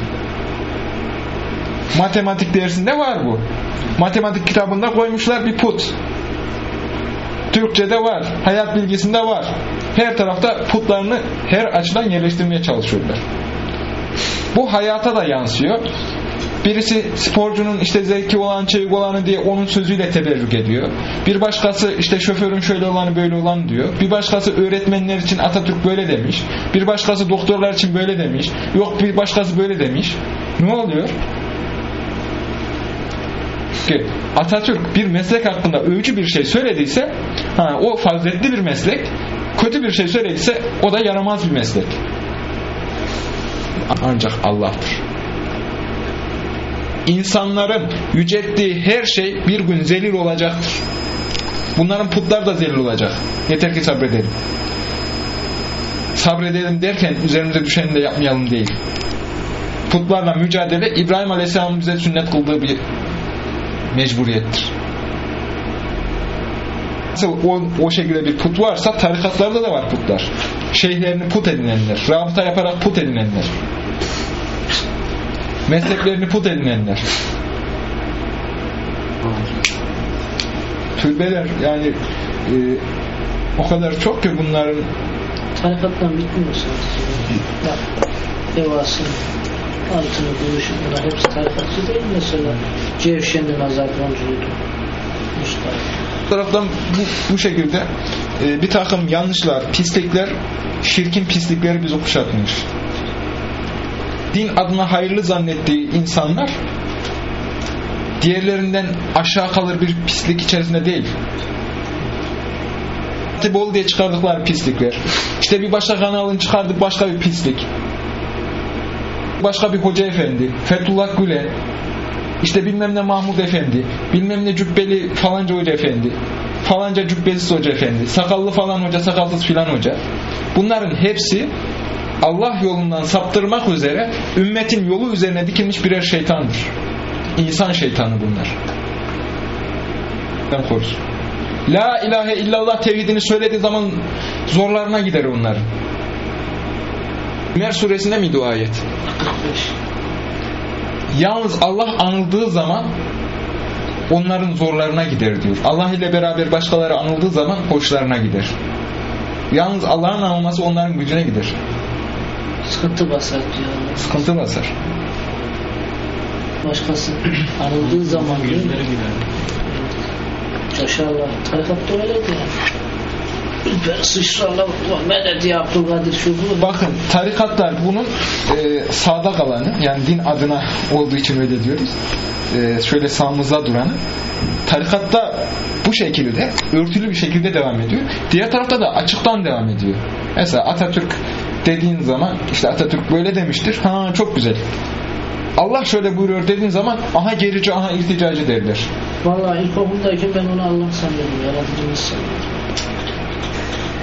Matematik dersinde var bu. Matematik kitabında koymuşlar bir put. Türkçe'de var, hayat bilgisinde var. Her tarafta putlarını her açıdan yerleştirmeye çalışıyorlar. Bu hayata da yansıyor. Birisi sporcunun işte zevki olan, çevik olanı diye onun sözüyle teberrük ediyor. Bir başkası işte şoförün şöyle olanı böyle olanı diyor. Bir başkası öğretmenler için Atatürk böyle demiş. Bir başkası doktorlar için böyle demiş. Yok bir başkası böyle demiş. Ne oluyor? Ki Atatürk bir meslek hakkında övücü bir şey söylediyse, ha, o faziletli bir meslek. Kötü bir şey söylediyse o da yaramaz bir meslek. Ancak Allah'tır. İnsanların yücelttiği her şey bir gün zelil olacaktır. Bunların putlar da zelil olacak. Yeter ki sabredelim. Sabredelim derken üzerimize düşeni de yapmayalım değil. Putlarla mücadele İbrahim Aleyhisselam'ın bize sünnet kıldığı bir mecburiyettir. Nasıl o, o şekilde bir put varsa tarikatlarda da var putlar. Şeyhlerini put edinenler, rabıta yaparak put edinenler, mesleklerini put edinenler, türbeler, yani e, o kadar çok ki bunların. Tarikattan bitmiyor sadece. Bak, devasın altını, duruşu, bunlar hepsi tarikatçı değil mesela. Cevşen'de nazar boncuğuydu. Bu taraftan bu, bu şekilde e, bir takım yanlışlar, pislikler, şirkin pislikleri bizi kuşatmış. Din adına hayırlı zannettiği insanlar diğerlerinden aşağı kalır bir pislik içerisinde değil. Bol diye çıkardıkları pislikler. İşte bir başka kanalın çıkardık başka bir pislik. Başka bir hoca efendi, Fethullah Gülen, işte bilmem ne Mahmud efendi, bilmem ne cübbeli falanca hoca efendi, falanca cübbesiz hoca efendi, sakallı falan hoca, sakalsız filan hoca. Bunların hepsi Allah yolundan saptırmak üzere ümmetin yolu üzerine dikilmiş birer şeytandır. İnsan şeytanı bunlar. Ben korusun. La ilahe illallah tevhidini söylediği zaman zorlarına gider onların. Ümer suresinde miydi o ayet? Yalnız Allah anıldığı zaman onların zorlarına gider diyor. Allah ile beraber başkaları anıldığı zaman hoşlarına gider. Yalnız Allah'ın anılması onların gücüne gider. Sıkıntı basar diyor. Sıkıntı basar. Başkası anıldığı zaman yüzleri gider. Coşarlar. Tarikatta öyleydi yani. Ben sıçrarlar. Medet ya Abdülkadir şu bu. Bakın tarikatlar bunun e, sağda kalanı, yani din adına olduğu için öyle diyoruz. E, şöyle sağımızda duranı. Tarikatta bu şekilde örtülü bir şekilde devam ediyor. Diğer tarafta da açıktan devam ediyor. Mesela Atatürk dediğin zaman işte Atatürk böyle demiştir. Ha çok güzel. Allah şöyle buyuruyor dediğin zaman aha gerici, aha irticacı derler. Vallahi ilkokuldayken ben onu Allah sanıyordum. Yaratıcımız sanıyordum.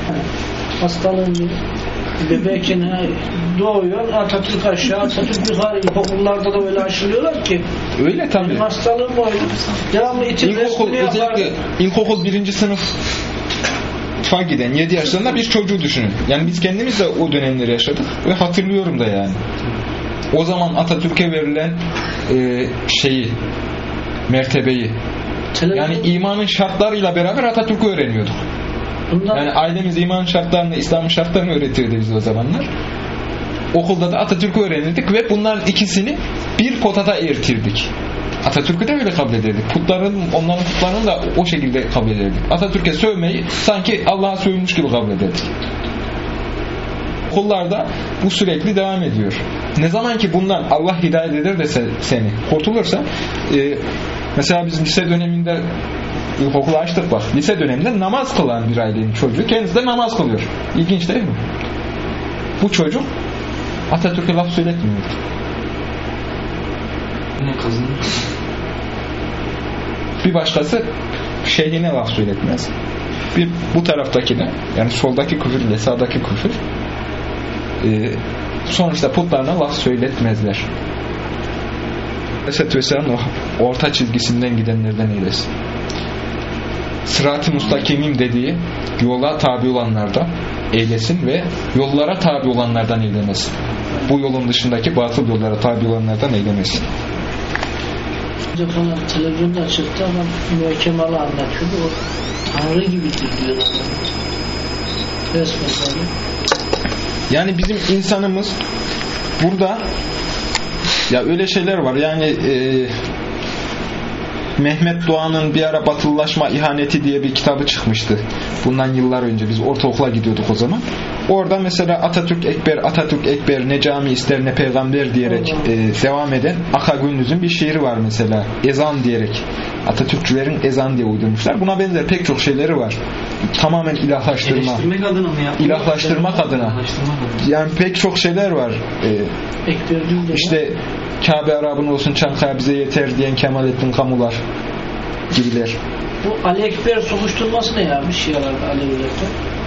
Hastalığın bir bebekine doğuyor, Atatürk aşağı, Atatürk yukarı. İlkokullarda da öyle aşılıyorlar ki. Öyle tabii. Benim hastalığım o. Devamlı için İlkokul, özellikle ilkokul birinci sınıf fa giden yedi yaşlarında bir çocuğu düşünün. Yani biz kendimiz de o dönemleri yaşadık ve hatırlıyorum da yani. O zaman Atatürk'e verilen e, şeyi, mertebeyi, yani imanın şartlarıyla beraber Atatürk'ü öğreniyorduk. Bunlar... Yani ailemiz imanın şartlarını, İslam'ın şartlarını öğretiyordu biz o zamanlar. Okulda da Atatürk'ü öğrenirdik ve bunların ikisini bir potada eritirdik. Atatürk'ü de öyle kabul ederdik. Putların, onların putlarını da o şekilde kabul ederdik. Atatürk'e sövmeyi sanki Allah'a sövmüş gibi kabul ederdik. Okullarda bu sürekli devam ediyor. Ne zaman ki bundan Allah hidayet eder de seni kurtulursa, e, mesela biz lise döneminde ilkokulu açtık bak. Lise döneminde namaz kılan bir ailenin çocuğu kendisi de namaz kılıyor. İlginç değil mi? Bu çocuk Atatürk'e laf söyletmiyor. Ne kazanır? Bir başkası şeyhine laf söyletmez. Bir bu taraftakine, yani soldaki küfür ile sağdaki küfür, e, sonuçta putlarına laf söyletmezler. Aleyhisselatü Vesselam o orta çizgisinden gidenlerden eylesin. Sırat-ı müstakimim dediği yola tabi olanlardan eylesin ve yollara tabi olanlardan eylemesin. Bu yolun dışındaki batıl yollara tabi olanlardan eylemesin. Falan televizyonda çıktı ama Muhkemal'i anlatıyordu. O Tanrı gibidir diyor adam. Resmen. Yani bizim insanımız burada ya öyle şeyler var. Yani e, Mehmet Doğan'ın bir ara batılılaşma ihaneti diye bir kitabı çıkmıştı. Bundan yıllar önce biz ortaokula gidiyorduk o zaman. Orada mesela Atatürk Ekber, Atatürk Ekber, ne cami ister ne peygamber diyerek e, devam eden Aka Gündüz'ün bir şiiri var mesela. Ezan diyerek. Atatürkçülerin ezan diye uydurmuşlar. Buna benzer pek çok şeyleri var. Tamamen ilahlaştırma. Eleştirmek adına mı yaptın? İlahlaştırmak adına. Yani pek çok şeyler var. Ee, işte Kabe Arap'ın olsun, Çankaya bize yeter diyen Kemalettin Kamular gibiler. Bu Ali Ekber sokuşturması ne yapmış Şialarda Alevilerde?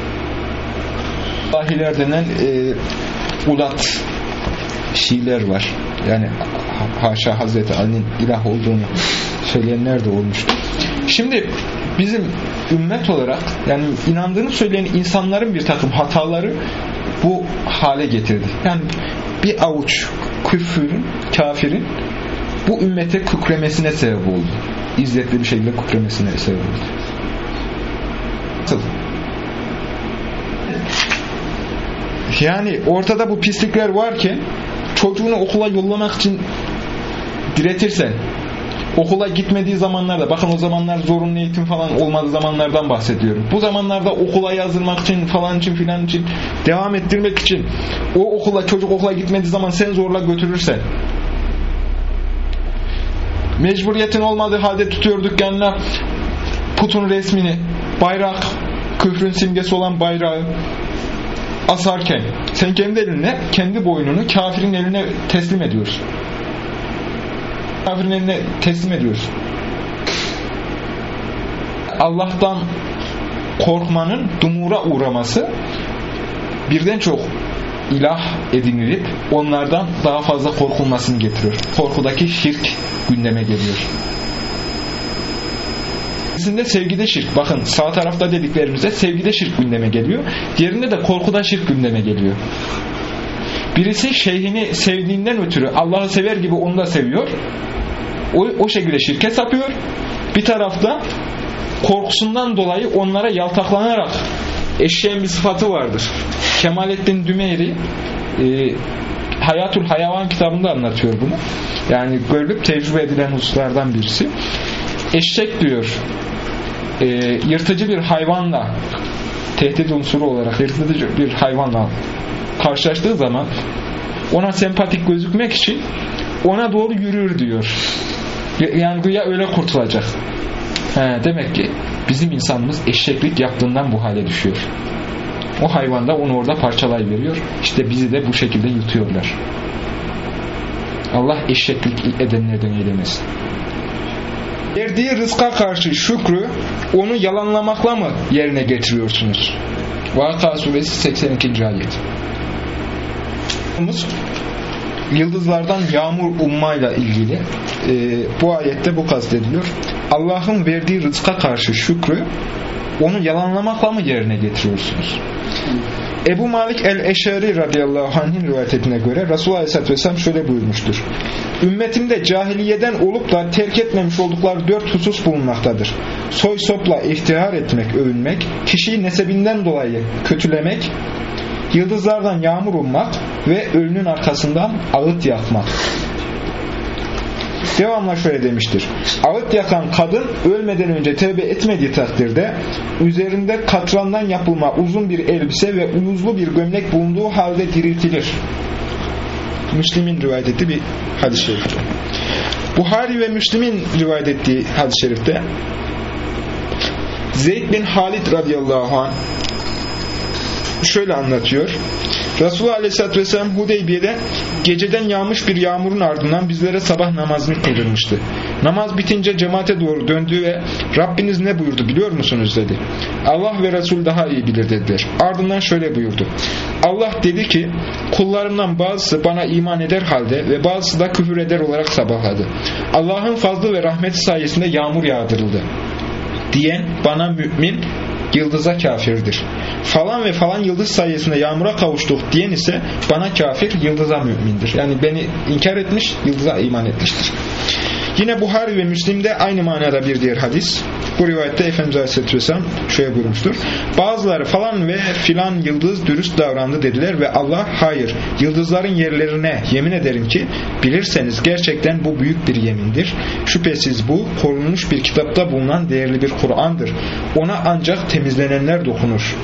Dahiler denen e, ulat Şiiler var. Yani haşa Hazreti Ali'nin ilah olduğunu söyleyenler de olmuştu. Şimdi bizim ümmet olarak yani inandığını söyleyen insanların bir takım hataları bu hale getirdi. Yani bir avuç küfürün, kafirin bu ümmete kükremesine sebep oldu. İzzetli bir şekilde kükremesine sebep oldu. Nasıl? Yani ortada bu pislikler varken çocuğunu okula yollamak için diretirsen, okula gitmediği zamanlarda, bakın o zamanlar zorunlu eğitim falan olmadığı zamanlardan bahsediyorum. Bu zamanlarda okula yazdırmak için falan için filan için devam ettirmek için o okula, çocuk okula gitmediği zaman sen zorla götürürsen, mecburiyetin olmadığı halde tutuyor dükkanına putun resmini, bayrak, küfrün simgesi olan bayrağı asarken sen kendi eline, kendi boynunu kafirin eline teslim ediyorsun. Kafirin eline teslim ediyorsun. Allah'tan korkmanın dumura uğraması birden çok ilah edinilip onlardan daha fazla korkulmasını getiriyor. Korkudaki şirk gündeme geliyor. Birisinde sevgide şirk. Bakın sağ tarafta dediklerimizde sevgide şirk gündeme geliyor. Diğerinde de korkuda şirk gündeme geliyor. Birisi şeyhini sevdiğinden ötürü Allah'ı sever gibi onu da seviyor. O, o şekilde şirke sapıyor. Bir tarafta korkusundan dolayı onlara yaltaklanarak eşeğin bir sıfatı vardır. Kemalettin Dümeyri e, Hayatul Hayavan kitabında anlatıyor bunu. Yani görülüp tecrübe edilen hususlardan birisi. Eşek diyor e, yırtıcı bir hayvanla, tehdit unsuru olarak yırtıcı bir hayvanla karşılaştığı zaman ona sempatik gözükmek için ona doğru yürür diyor. Yani güya öyle kurtulacak. He, demek ki bizim insanımız eşeklik yaptığından bu hale düşüyor. O hayvan da onu orada parçalayıveriyor. İşte bizi de bu şekilde yutuyorlar. Allah eşeklik edenlerden eylemesin. Verdiği rızka karşı şükrü onu yalanlamakla mı yerine getiriyorsunuz? Vakıa suresi seksen ikinci ayet. Yıldızlardan yağmur ummayla ilgili e, bu ayette bu kastediliyor. Allah'ın verdiği rızka karşı şükrü onu yalanlamakla mı yerine getiriyorsunuz? Ebu Malik el-Eşari radıyallahu anh'ın rivayetine göre Resulullah aleyhisselatü vesselam şöyle buyurmuştur. Ümmetimde cahiliyeden olup da terk etmemiş oldukları dört husus bulunmaktadır. Soy sopla iftihar etmek, övünmek, kişiyi nesebinden dolayı kötülemek, yıldızlardan yağmur ummak ve ölünün arkasından ağıt yakmak. Devamla şöyle demiştir. Ağıt yakan kadın ölmeden önce tevbe etmediği takdirde üzerinde katrandan yapılma uzun bir elbise ve uyuzlu bir gömlek bulunduğu halde diriltilir. Müslim'in rivayet ettiği bir hadis-i şerifte. Buhari ve Müslim'in rivayet ettiği hadis-i şerifte Zeyd bin Halid radıyallahu anh şöyle anlatıyor. Resulullah Aleyhisselatü Vesselam Hudeybiye'de geceden yağmış bir yağmurun ardından bizlere sabah namazını kıldırmıştı. Namaz bitince cemaate doğru döndü ve Rabbiniz ne buyurdu biliyor musunuz dedi. Allah ve Resul daha iyi bilir dediler. Ardından şöyle buyurdu. Allah dedi ki kullarımdan bazısı bana iman eder halde ve bazısı da küfür eder olarak sabahladı. Allah'ın fazlı ve rahmeti sayesinde yağmur yağdırıldı. Diyen bana mümin, yıldıza kafirdir. Falan ve falan yıldız sayesinde yağmura kavuştuk diyen ise bana kafir, yıldıza mümindir. Yani beni inkar etmiş, yıldıza iman etmiştir. Yine Buhari ve Müslim'de aynı manada bir diğer hadis. Bu rivayette Efendimiz Aleyhisselatü Vesselam şöyle buyurmuştur. Bazıları falan ve filan yıldız dürüst davrandı dediler ve Allah hayır, yıldızların yerlerine yemin ederim ki bilirseniz gerçekten bu büyük bir yemindir. Şüphesiz bu korunmuş bir kitapta bulunan değerli bir Kur'an'dır. Ona ancak temizlenenler dokunur.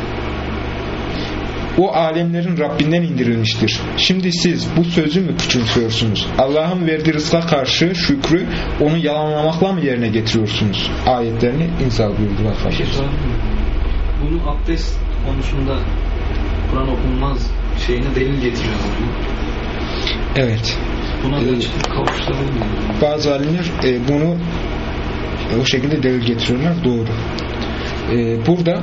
O alemlerin Rabbinden indirilmiştir. Şimdi siz bu sözü mü küçümsüyorsunuz? Allah'ın verdiği rızka karşı şükrü onu yalanlamakla mı yerine getiriyorsunuz? Ayetlerini inzal buyurdular. Bunu abdest konusunda Kur'an okunmaz şeyine delil getiriyorlar. Evet. Buna da ee, kavuşturulmuyor. Bazı alimler e, bunu o şekilde delil getiriyorlar. Doğru. E, burada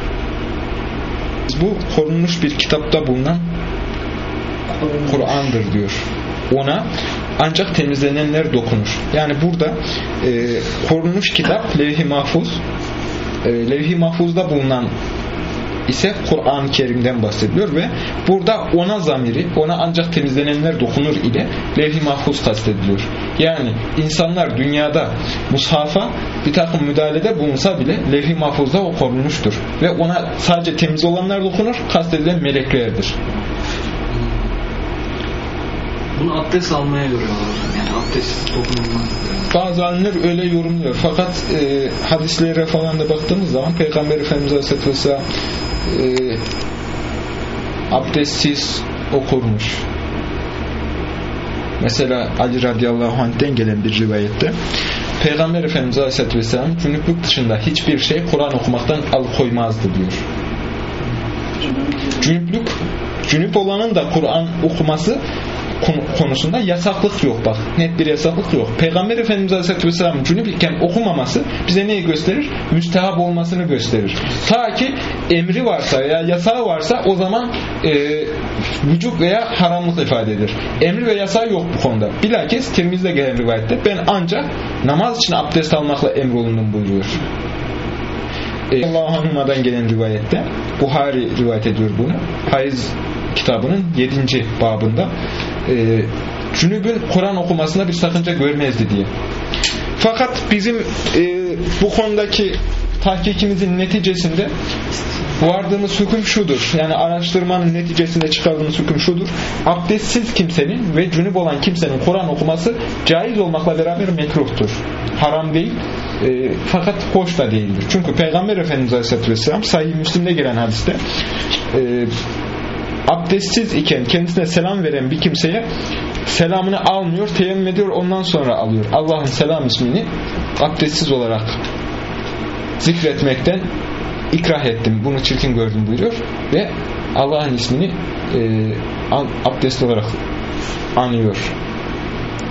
bu korunmuş bir kitapta bulunan Kur'an'dır diyor. Ona ancak temizlenenler dokunur. Yani burada e, korunmuş kitap Levh-i Mahfuz. E, Levh-i Mahfuz'da bulunan ise Kur'an-ı Kerim'den bahsediliyor ve burada ona zamiri, ona ancak temizlenenler dokunur ile Levh-i Mahfuz kastediliyor. Yani insanlar dünyada mushafa bir takım müdahalede bulunsa bile Levh-i Mahfuz'da o korunmuştur. Ve ona sadece temiz olanlar dokunur, kastedilen meleklerdir. Bunu abdest almaya yoruyorlar. Yani abdest dokunulmaz. Bazı alimler öyle yorumluyor. Fakat e, hadislere falan da baktığımız zaman Peygamber Efendimiz Aleyhisselatü Vesselam e, abdestsiz okurmuş. Mesela Ali radıyallahu anh'ten gelen bir rivayette Peygamber Efendimiz Aleyhisselatü Vesselam cünüplük dışında hiçbir şey Kur'an okumaktan alıkoymazdı diyor. Cünüplük, cünüp olanın da Kur'an okuması konusunda yasaklık yok bak. Net bir yasaklık yok. Peygamber Efendimiz Aleyhisselatü Vesselam cünüp iken okumaması bize neyi gösterir? Müstehap olmasını gösterir. Ta ki emri varsa veya yasağı varsa o zaman e, vücub veya haramlık ifade eder. Emri ve yasağı yok bu konuda. Bilakis Tirmiz'de gelen rivayette ben ancak namaz için abdest almakla emrolundum buyuruyor. E, Allah-u Anhuma'dan gelen rivayette Buhari rivayet ediyor bunu. Hayız kitabının yedinci babında e, cünübün Kur'an okumasında bir sakınca görmezdi diye. Fakat bizim e, bu konudaki tahkikimizin neticesinde vardığımız hüküm şudur. Yani araştırmanın neticesinde çıkardığımız hüküm şudur. Abdestsiz kimsenin ve cünüp olan kimsenin Kur'an okuması caiz olmakla beraber mekruhtur. Haram değil. E, fakat hoş da değildir. Çünkü Peygamber Efendimiz Aleyhisselatü Vesselam Sahih Müslim'de gelen hadiste e, abdestsiz iken kendisine selam veren bir kimseye selamını almıyor, teyemmüm ediyor, ondan sonra alıyor. Allah'ın selam ismini abdestsiz olarak zikretmekten ikrah ettim, bunu çirkin gördüm buyuruyor ve Allah'ın ismini e, abdestli olarak anıyor.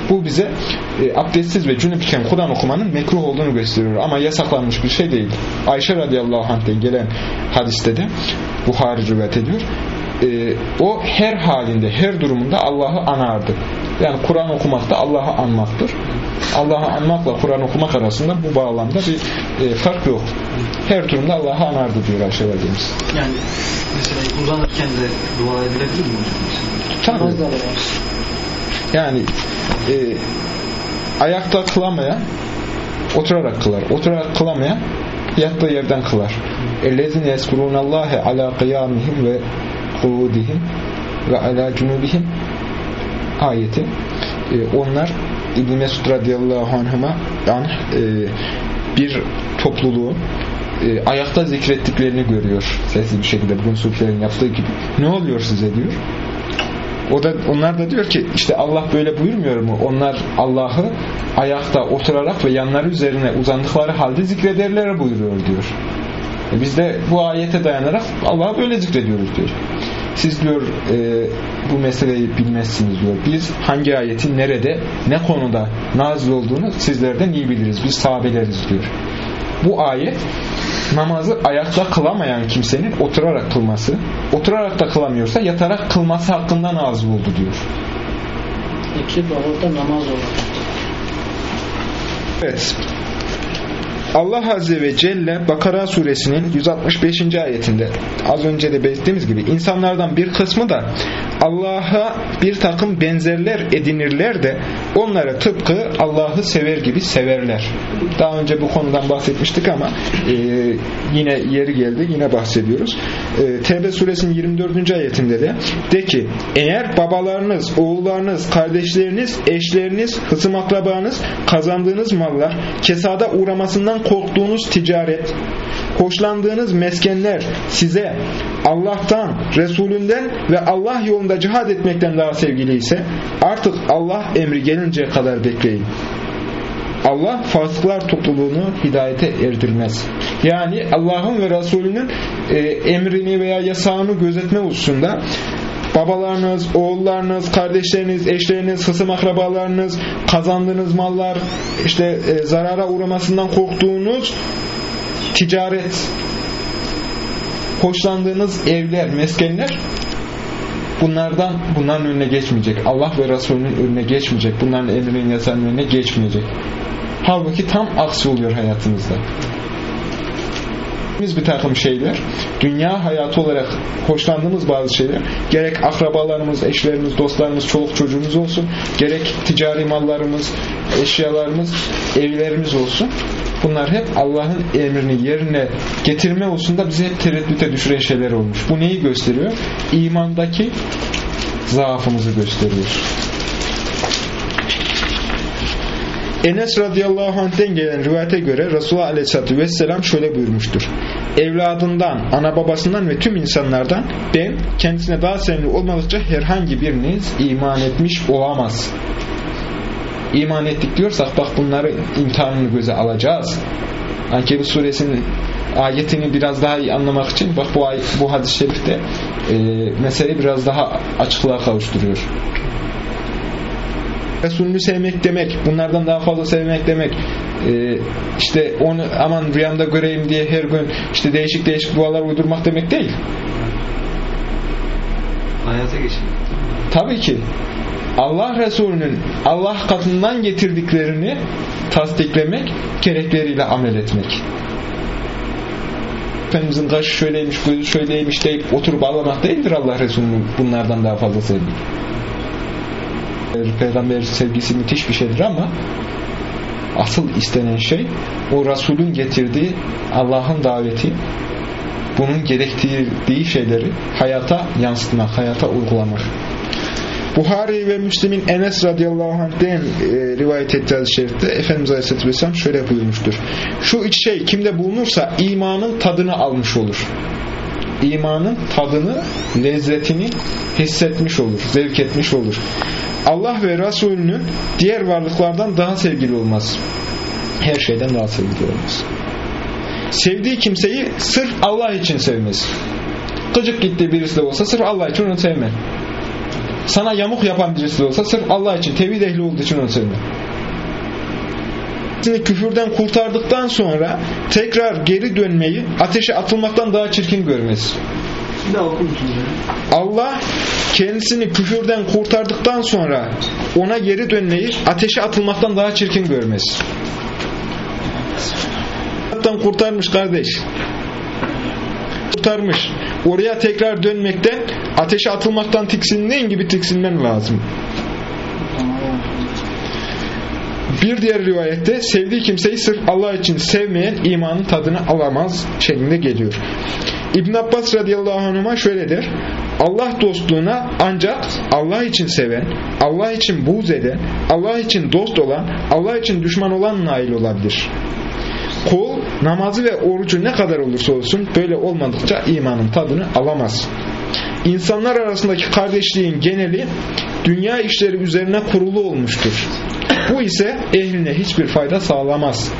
Bu bize e, abdestsiz ve cünüp iken Kur'an okumanın mekruh olduğunu gösteriyor. Ama yasaklanmış bir şey değil. Ayşe radıyallahu anh'ten gelen hadiste de Buhari rivayet ediyor. E, o her halinde, her durumunda Allah'ı anardı. Yani Kur'an okumak da Allah'ı anmaktır. Allah'ı anmakla Kur'an okumak arasında bu bağlamda bir e, fark yok. Her durumda Allah'ı anardı diyor Ayşe validemiz. Yani mesela uzanırken de dua edilebilir mi hocam? Tabii. Yani e, ayakta kılamayan oturarak kılar. Oturarak kılamayan yattığı yerden kılar. اَلَّذِينَ يَسْكُرُونَ اللّٰهِ عَلَى قِيَامِهِمْ ve kudihim ve ala cunubihim ayeti. Ee, onlar İbn-i Mesud radıyallahu anhuma yani, e, bir topluluğu e, ayakta zikrettiklerini görüyor. Sesli bir şekilde bugün sufilerin yaptığı gibi. Ne oluyor size diyor. O da, onlar da diyor ki işte Allah böyle buyurmuyor mu? Onlar Allah'ı ayakta oturarak ve yanları üzerine uzandıkları halde zikrederler buyuruyor diyor. E biz de bu ayete dayanarak Allah'ı böyle zikrediyoruz diyor. Siz diyor e, bu meseleyi bilmezsiniz diyor. Biz hangi ayetin nerede, ne konuda nazil olduğunu sizlerden iyi biliriz. Biz sahabeleriz diyor. Bu ayet namazı ayakta kılamayan kimsenin oturarak kılması, oturarak da kılamıyorsa yatarak kılması hakkında nazil oldu diyor. İki orada namaz olur. Evet. Allah Azze ve Celle Bakara suresinin yüz altmış beşinci ayetinde az önce de belirttiğimiz gibi insanlardan bir kısmı da Allah'a bir takım benzerler edinirler de onlara tıpkı Allah'ı sever gibi severler. Daha önce bu konudan bahsetmiştik ama e, yine yeri geldi yine bahsediyoruz. E, Tevbe suresinin yirmi dördüncü ayetinde de de ki eğer babalarınız, oğullarınız, kardeşleriniz, eşleriniz, hısım akrabanız kazandığınız mallar kesada uğramasından korktuğunuz ticaret, hoşlandığınız meskenler size Allah'tan, Resulünden ve Allah yolunda cihad etmekten daha sevgili ise artık Allah emri gelinceye kadar bekleyin. Allah fasıklar topluluğunu hidayete erdirmez. Yani Allah'ın ve Resulünün e, emrini veya yasağını gözetme hususunda babalarınız, oğullarınız, kardeşleriniz, eşleriniz, hısım akrabalarınız, kazandığınız mallar, işte e, zarara uğramasından korktuğunuz ticaret, hoşlandığınız evler, meskenler bunlardan bunların önüne geçmeyecek. Allah ve Resulünün önüne geçmeyecek. Bunların emrinin yasağının önüne geçmeyecek. Halbuki tam aksi oluyor hayatımızda. Bir takım şeyler, dünya hayatı olarak hoşlandığımız bazı şeyler, gerek akrabalarımız, eşlerimiz, dostlarımız, çoluk çocuğumuz olsun, gerek ticari mallarımız, eşyalarımız, evlerimiz olsun. Bunlar hep Allah'ın emrini yerine getirme hususunda bizi hep tereddüte düşüren şeyler olmuş. Bu neyi gösteriyor? İmandaki zaafımızı gösteriyor. Enes radıyallahu anh'ten gelen rivayete göre Resulullah aleyhissalatü vesselam şöyle buyurmuştur. Evladından, ana babasından ve tüm insanlardan ben kendisine daha sevimli olmadıkça herhangi biriniz iman etmiş olamaz. İman ettik diyorsak bak bunları imtihanını göze alacağız. Ankebut suresinin ayetini biraz daha iyi anlamak için bak bu, bu hadis-i şerifte e, meseleyi biraz daha açıklığa kavuşturuyor. Resulünü sevmek demek, bunlardan daha fazla sevmek demek, ee, işte onu aman rüyamda göreyim diye her gün işte değişik değişik dualar uydurmak demek değil. Hayata geçin. Tabii ki Allah Resulü'nün Allah katından getirdiklerini tasdiklemek, gerekleriyle amel etmek. Efendimizin kaşı şöyleymiş, gözü şöyleymiş deyip oturup ağlamak değildir Allah Resulü'nün bunlardan daha fazla sevmek. Peygamber sevgisi müthiş bir şeydir ama asıl istenen şey o Resulün getirdiği Allah'ın daveti, bunun gerektirdiği şeyleri hayata yansıtmak, hayata uygulamak. Buhari ve Müslim'in Enes radıyallahu anh'den e, rivayet ettiği hadis-i şerifte Efendimiz Aleyhisselatü Vesselam şöyle buyurmuştur. Şu üç şey kimde bulunursa imanın tadını almış olur. İmanın tadını, lezzetini hissetmiş olur, zevk etmiş olur. Allah ve Resulünün diğer varlıklardan daha sevgili olmaz. Her şeyden daha sevgili olmaz. Sevdiği kimseyi sırf Allah için sevmez. Gıcık gittiği birisi de olsa sırf Allah için onu sevmez. sana yamuk yapan birisi de olsa sırf Allah için, tevhid ehli olduğu için onu sevme. Küfürden kurtardıktan sonra tekrar geri dönmeyi ateşe atılmaktan daha çirkin görmez. Allah kendisini küfürden kurtardıktan sonra ona geri dönmeyi ateşe atılmaktan daha çirkin görmez. Kurtarmış kardeş. Kurtarmış. Oraya tekrar dönmekten, ateşe atılmaktan tiksindiğin gibi tiksinmen lazım. Bir diğer rivayette sevdiği kimseyi sırf Allah için sevmeyen imanın tadını alamaz şeklinde geliyor. İbn Abbas radıyallahu anhuma şöyle der: Allah dostluğuna ancak Allah için seven, Allah için buğz eden, Allah için dost olan, Allah için düşman olan nail olabilir. Kul namazı ve orucu ne kadar olursa olsun böyle olmadıkça imanın tadını alamaz. İnsanlar arasındaki kardeşliğin geneli dünya işleri üzerine kurulu olmuştur. Bu ise ehline hiçbir fayda sağlamaz.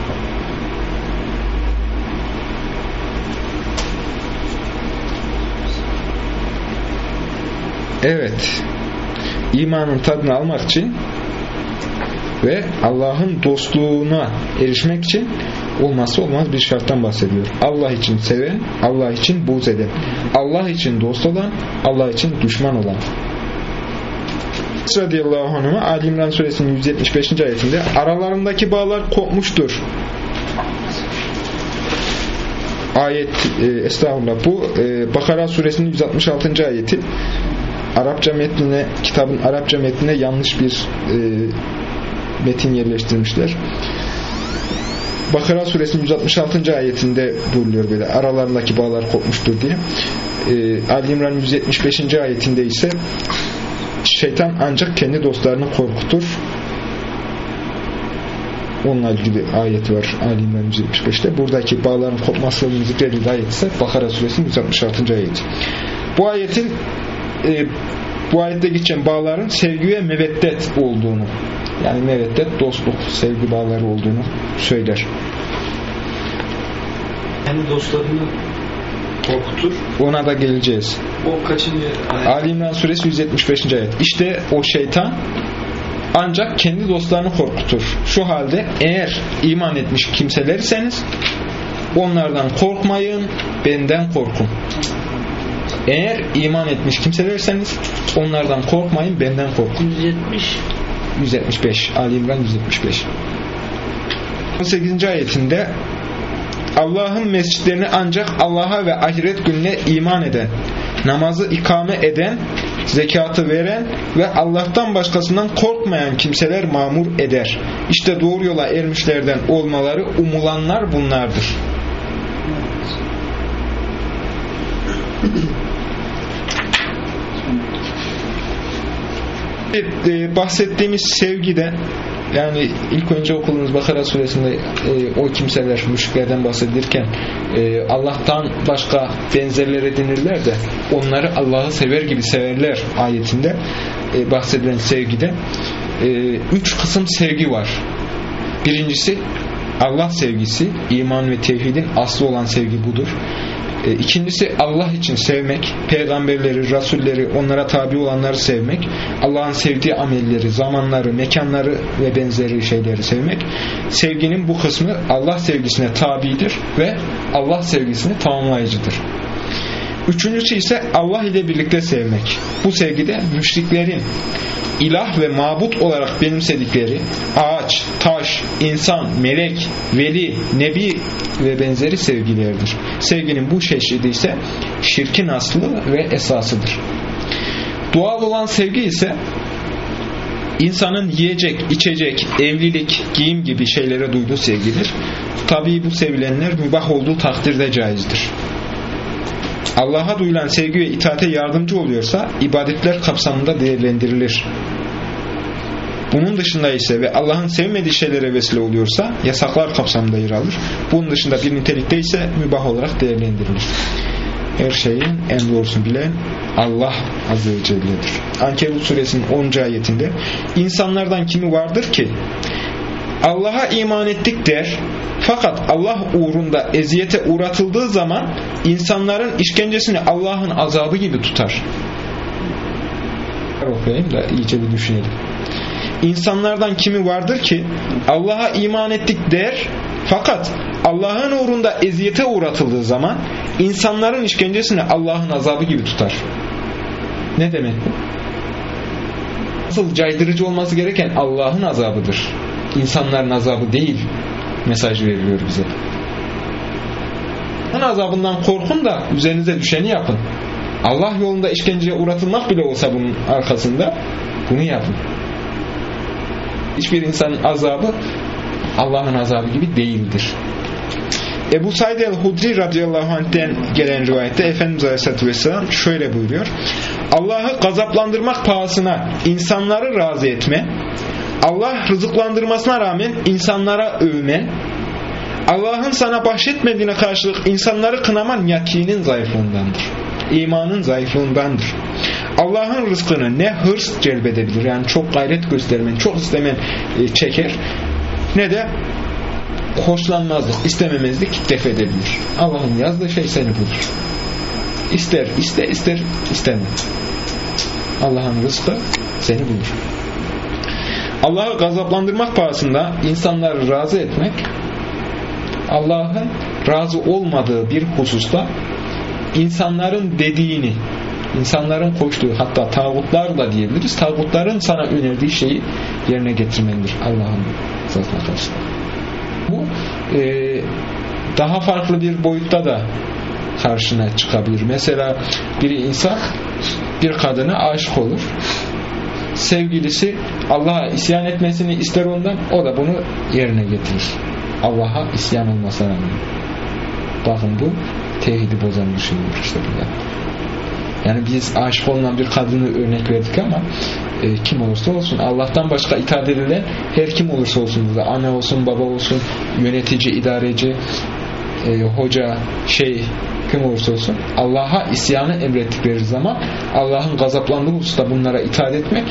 Evet, imanın tadını almak için ve Allah'ın dostluğuna erişmek için olmazsa olmaz bir şarttan bahsediyor. Allah için seven, Allah için buğz eden, Allah için dost olan, Allah için düşman olan. Radıyallahu anh'a Ali İmran suresinin yüz yetmiş beşinci ayetinde aralarındaki bağlar kopmuştur. Ayet e, estağfurullah bu e, Bakara suresinin yüz altmış altıncı ayeti. Arapça metnine, kitabın Arapça metnine yanlış bir e, metin yerleştirmişler. Bakara suresinin yüz altmış altıncı ayetinde buyuruyor böyle aralarındaki bağlar kopmuştur diye. E, Ali İmran yüz yetmiş beşinci ayetinde ise şeytan ancak kendi dostlarını korkutur. Onunla ilgili ayet var Ali İmran yüz yetmiş beşte. Buradaki bağların kopmasının zikredildiği ayet ise Bakara suresinin yüz altmış altıncı ayeti. Bu ayetin e, bu ayette geçen bağların sevgi ve meveddet olduğunu, yani meveddet dostluk, sevgi bağları olduğunu söyler. Kendi dostlarını korkutur. Ona da geleceğiz. O kaçıncı ayet? Ali İmran suresi yüz yetmiş beşinci ayet. İşte o şeytan ancak kendi dostlarını korkutur. Şu halde eğer iman etmiş kimselerseniz onlardan korkmayın, benden korkun. Eğer iman etmiş kimselerseniz onlardan korkmayın, benden korkun. yüz yetmiş yüz yetmiş beş Ali İmran yüz yetmiş beş. on sekizinci ayetinde Allah'ın mescitlerini ancak Allah'a ve ahiret gününe iman eden, namazı ikame eden, zekatı veren ve Allah'tan başkasından korkmayan kimseler mamur eder. İşte doğru yola ermişlerden olmaları umulanlar bunlardır. Evet, bahsettiğimiz sevgiden, yani ilk önce okuduğumuz Bakara suresinde e, o kimseler müşriklerden bahsedilirken e, Allah'tan başka benzerler edinirler de onları Allah'ı sever gibi severler ayetinde e, bahsedilen sevgide e, üç kısım sevgi var. Birincisi Allah sevgisi, iman ve tevhidin aslı olan sevgi budur. E, ikincisi Allah için sevmek, peygamberleri, rasulleri, onlara tabi olanları sevmek, Allah'ın sevdiği amelleri, zamanları, mekanları ve benzeri şeyleri sevmek. Sevginin bu kısmı Allah sevgisine tabidir ve Allah sevgisini tamamlayıcıdır. Üçüncüsü ise Allah ile birlikte sevmek. Bu sevgide müşriklerin ilah ve mabut olarak benimsedikleri ağaç, taş, insan, melek, veli, nebi ve benzeri sevgilerdir. Sevginin bu çeşidi ise şirkin aslı ve esasıdır. Doğal olan sevgi ise insanın yiyecek, içecek, evlilik, giyim gibi şeylere duyduğu sevgidir. Tabii bu sevilenler mübah olduğu takdirde caizdir. Allah'a duyulan sevgi ve itaate yardımcı oluyorsa ibadetler kapsamında değerlendirilir. Bunun dışında ise ve Allah'ın sevmediği şeylere vesile oluyorsa yasaklar kapsamında yer alır. Bunun dışında bir nitelikte ise mübah olarak değerlendirilir. Her şeyin en doğrusunu bilen Allah Azze ve Celle'dir. Ankebut suresinin onuncu ayetinde insanlardan kimi vardır ki Allah'a iman ettik der, fakat Allah uğrunda eziyete uğratıldığı zaman insanların işkencesini Allah'ın azabı gibi tutar. Okuyayım da iyice bir düşünelim. İnsanlardan kimi vardır ki Allah'a iman ettik der, fakat Allah'ın uğrunda eziyete uğratıldığı zaman insanların işkencesini Allah'ın azabı gibi tutar. Ne demek bu? Asıl caydırıcı olması gereken Allah'ın azabıdır. İnsanların azabı değil mesaj veriliyor bize. Allah'ın azabından korkun da üzerinize düşeni yapın. Allah yolunda işkenceye uğratılmak bile olsa bunun arkasında bunu yapın. Hiçbir insanın azabı Allah'ın azabı gibi değildir. Ebu Said el-Hudri radıyallahu anh'ten gelen rivayette Efendimiz Aleyhisselatü Vesselam şöyle buyuruyor: Allah'ı gazaplandırmak pahasına insanları razı etme, Allah rızıklandırmasına rağmen insanlara övme, Allah'ın sana bahşetmediğine karşılık insanları kınaman yakinin zayıflığındandır. İmanın zayıflığındandır. Allah'ın rızkını ne hırs celbedebilir, yani çok gayret göstermen, çok istemen çeker, ne de hoşlanmazlık, istememezlik def edebilir. Allah'ın yazdığı şey seni bulur. İster iste, ister isteme. Allah'ın rızkı seni bulur. Allah'ı gazaplandırmak pahasında insanları razı etmek, Allah'ın razı olmadığı bir hususta insanların dediğini, insanların koştuğu, hatta tağutlar da diyebiliriz, tağutların sana önerdiği şeyi yerine getirmendir Allah'ın rızasına karşı. Bu e, daha farklı bir boyutta da karşına çıkabilir. Mesela bir insan bir kadına aşık olur. Sevgilisi Allah'a isyan etmesini ister ondan, o da bunu yerine getirir. Allah'a isyan olmasına rağmen. Bakın bu tevhidi bozan bir şeydir işte burada. Yani biz aşık olunan bir kadını örnek verdik ama e, kim olursa olsun, Allah'tan başka itaat edilen her kim olursa olsun, burada anne olsun, baba olsun, yönetici, idareci, e, hoca, şey, kim olursa olsun, Allah'a isyanı emrettikleri zaman Allah'ın gazaplandığı hususta bunlara itaat etmek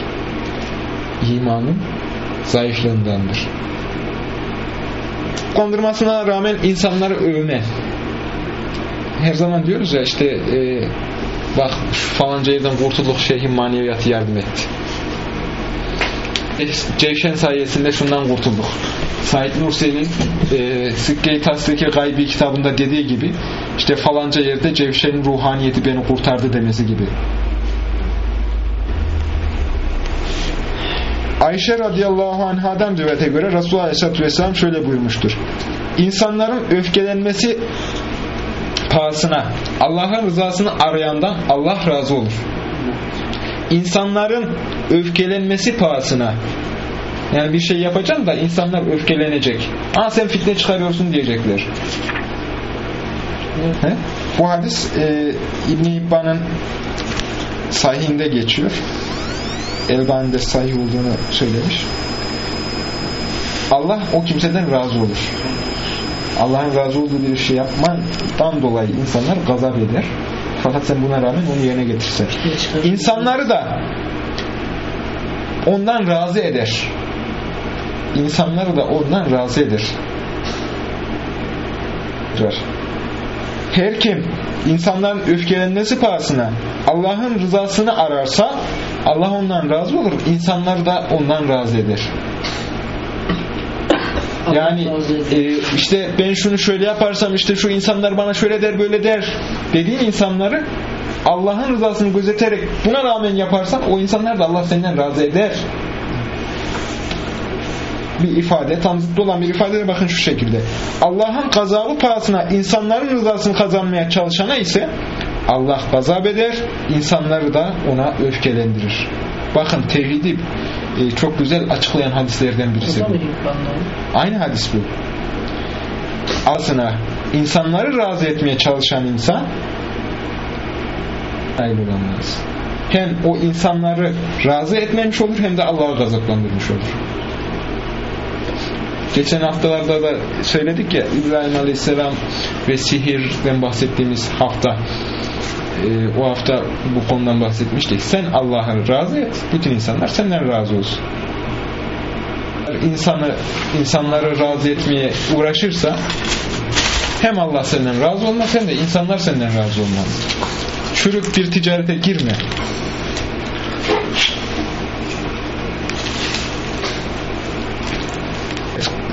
imanın zayıflığındandır. Kandırmasına rağmen insanları övme. Her zaman diyoruz ya işte e, bak falanca yerden kurtulduk, şeyhin maneviyatı yardım etti. Cevşen sayesinde şundan kurtulduk. Said Nursi'nin e, Sikke-i Tasdiki Gaybi kitabında dediği gibi işte falanca yerde Cevşen'in ruhaniyeti beni kurtardı demesi gibi. Ayşe radıyallahu anhadan rivayete göre Resulullah aleyhisselatü vesselam şöyle buyurmuştur: İnsanların öfkelenmesi pahasına Allah'ın rızasını arayandan Allah razı olur. İnsanların öfkelenmesi pahasına, yani bir şey yapacaksın da insanlar öfkelenecek. Aa sen fitne çıkarıyorsun diyecekler. He? Bu hadis e, İbn-i İbban'ın sahihinde geçiyor. Elbani'de sahih olduğunu söylemiş. Allah o kimseden razı olur. Allah'ın razı olduğu bir şey yapmandan dolayı insanlar gazap eder. Fakat sen buna rağmen onu yerine getirsen. İnsanları da ondan razı eder. İnsanları da ondan razı eder. Her kim insanların öfkelenmesi pahasına Allah'ın rızasını ararsa Allah ondan razı olur. İnsanları da ondan razı eder. Yani e, işte ben şunu şöyle yaparsam işte şu insanlar bana şöyle der böyle der dediğin insanları Allah'ın rızasını gözeterek buna rağmen yaparsan o insanlar da Allah senden razı eder. Bir ifade, tam zıttı olan bir ifade, bakın şu şekilde: Allah'ın gazabı pahasına insanların rızasını kazanmaya çalışana ise Allah gazap eder, insanları da ona öfkelendirir. Bakın tevhidi e, çok güzel açıklayan hadislerden birisi bu. Aynı hadis bu. Aslında insanları razı etmeye çalışan insan hayır olamaz. Hem o insanları razı etmemiş olur hem de Allah'ı gazaplandırmış olur. Geçen haftalarda da söyledik ya, İbrahim Aleyhisselam ve sihirden bahsettiğimiz hafta, e, o hafta bu konudan bahsetmiştik. Sen Allah'ı razı et, bütün insanlar senden razı olsun. İnsanı, insanları razı etmeye uğraşırsa hem Allah senden razı olmaz hem de insanlar senden razı olmaz. Çürük bir ticarete girme.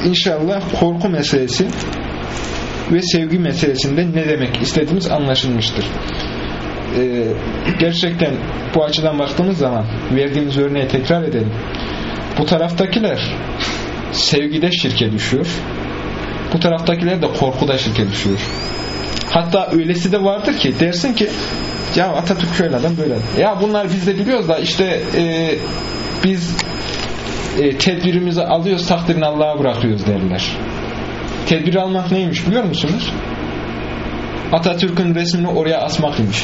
inşallah korku meselesi ve sevgi meselesinde ne demek istediğimiz anlaşılmıştır. Ee, gerçekten bu açıdan baktığımız zaman verdiğimiz örneği tekrar edelim. Bu taraftakiler sevgide şirke düşüyor. Bu taraftakiler de korkuda şirke düşüyor. Hatta öylesi de vardır ki dersin ki ya Atatürk şöyle adam böyle adam. Ya bunlar biz de biliyoruz da işte e, biz e, tedbirimizi alıyoruz, takdirini Allah'a bırakıyoruz derler. Tedbir almak neymiş biliyor musunuz? Atatürk'ün resmini oraya asmakmış.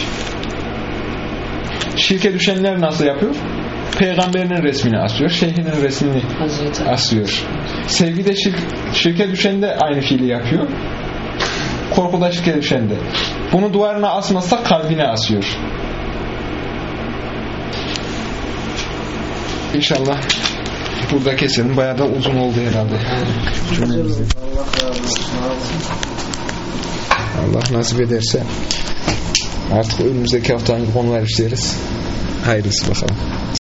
Şirke düşenler nasıl yapıyor? Peygamberinin resmini asıyor, şeyhinin resmini Hazreti asıyor. Sevgide şirk, şirke düşen de aynı fiili yapıyor. Korkuda şirke düşen de. Bunu duvarına asmazsak kalbine asıyor. İnşallah burada keselim. Bayağı da uzun oldu herhalde. Allah nasip ederse artık önümüzdeki hafta hangi konular işleriz? Hayırlısı bakalım.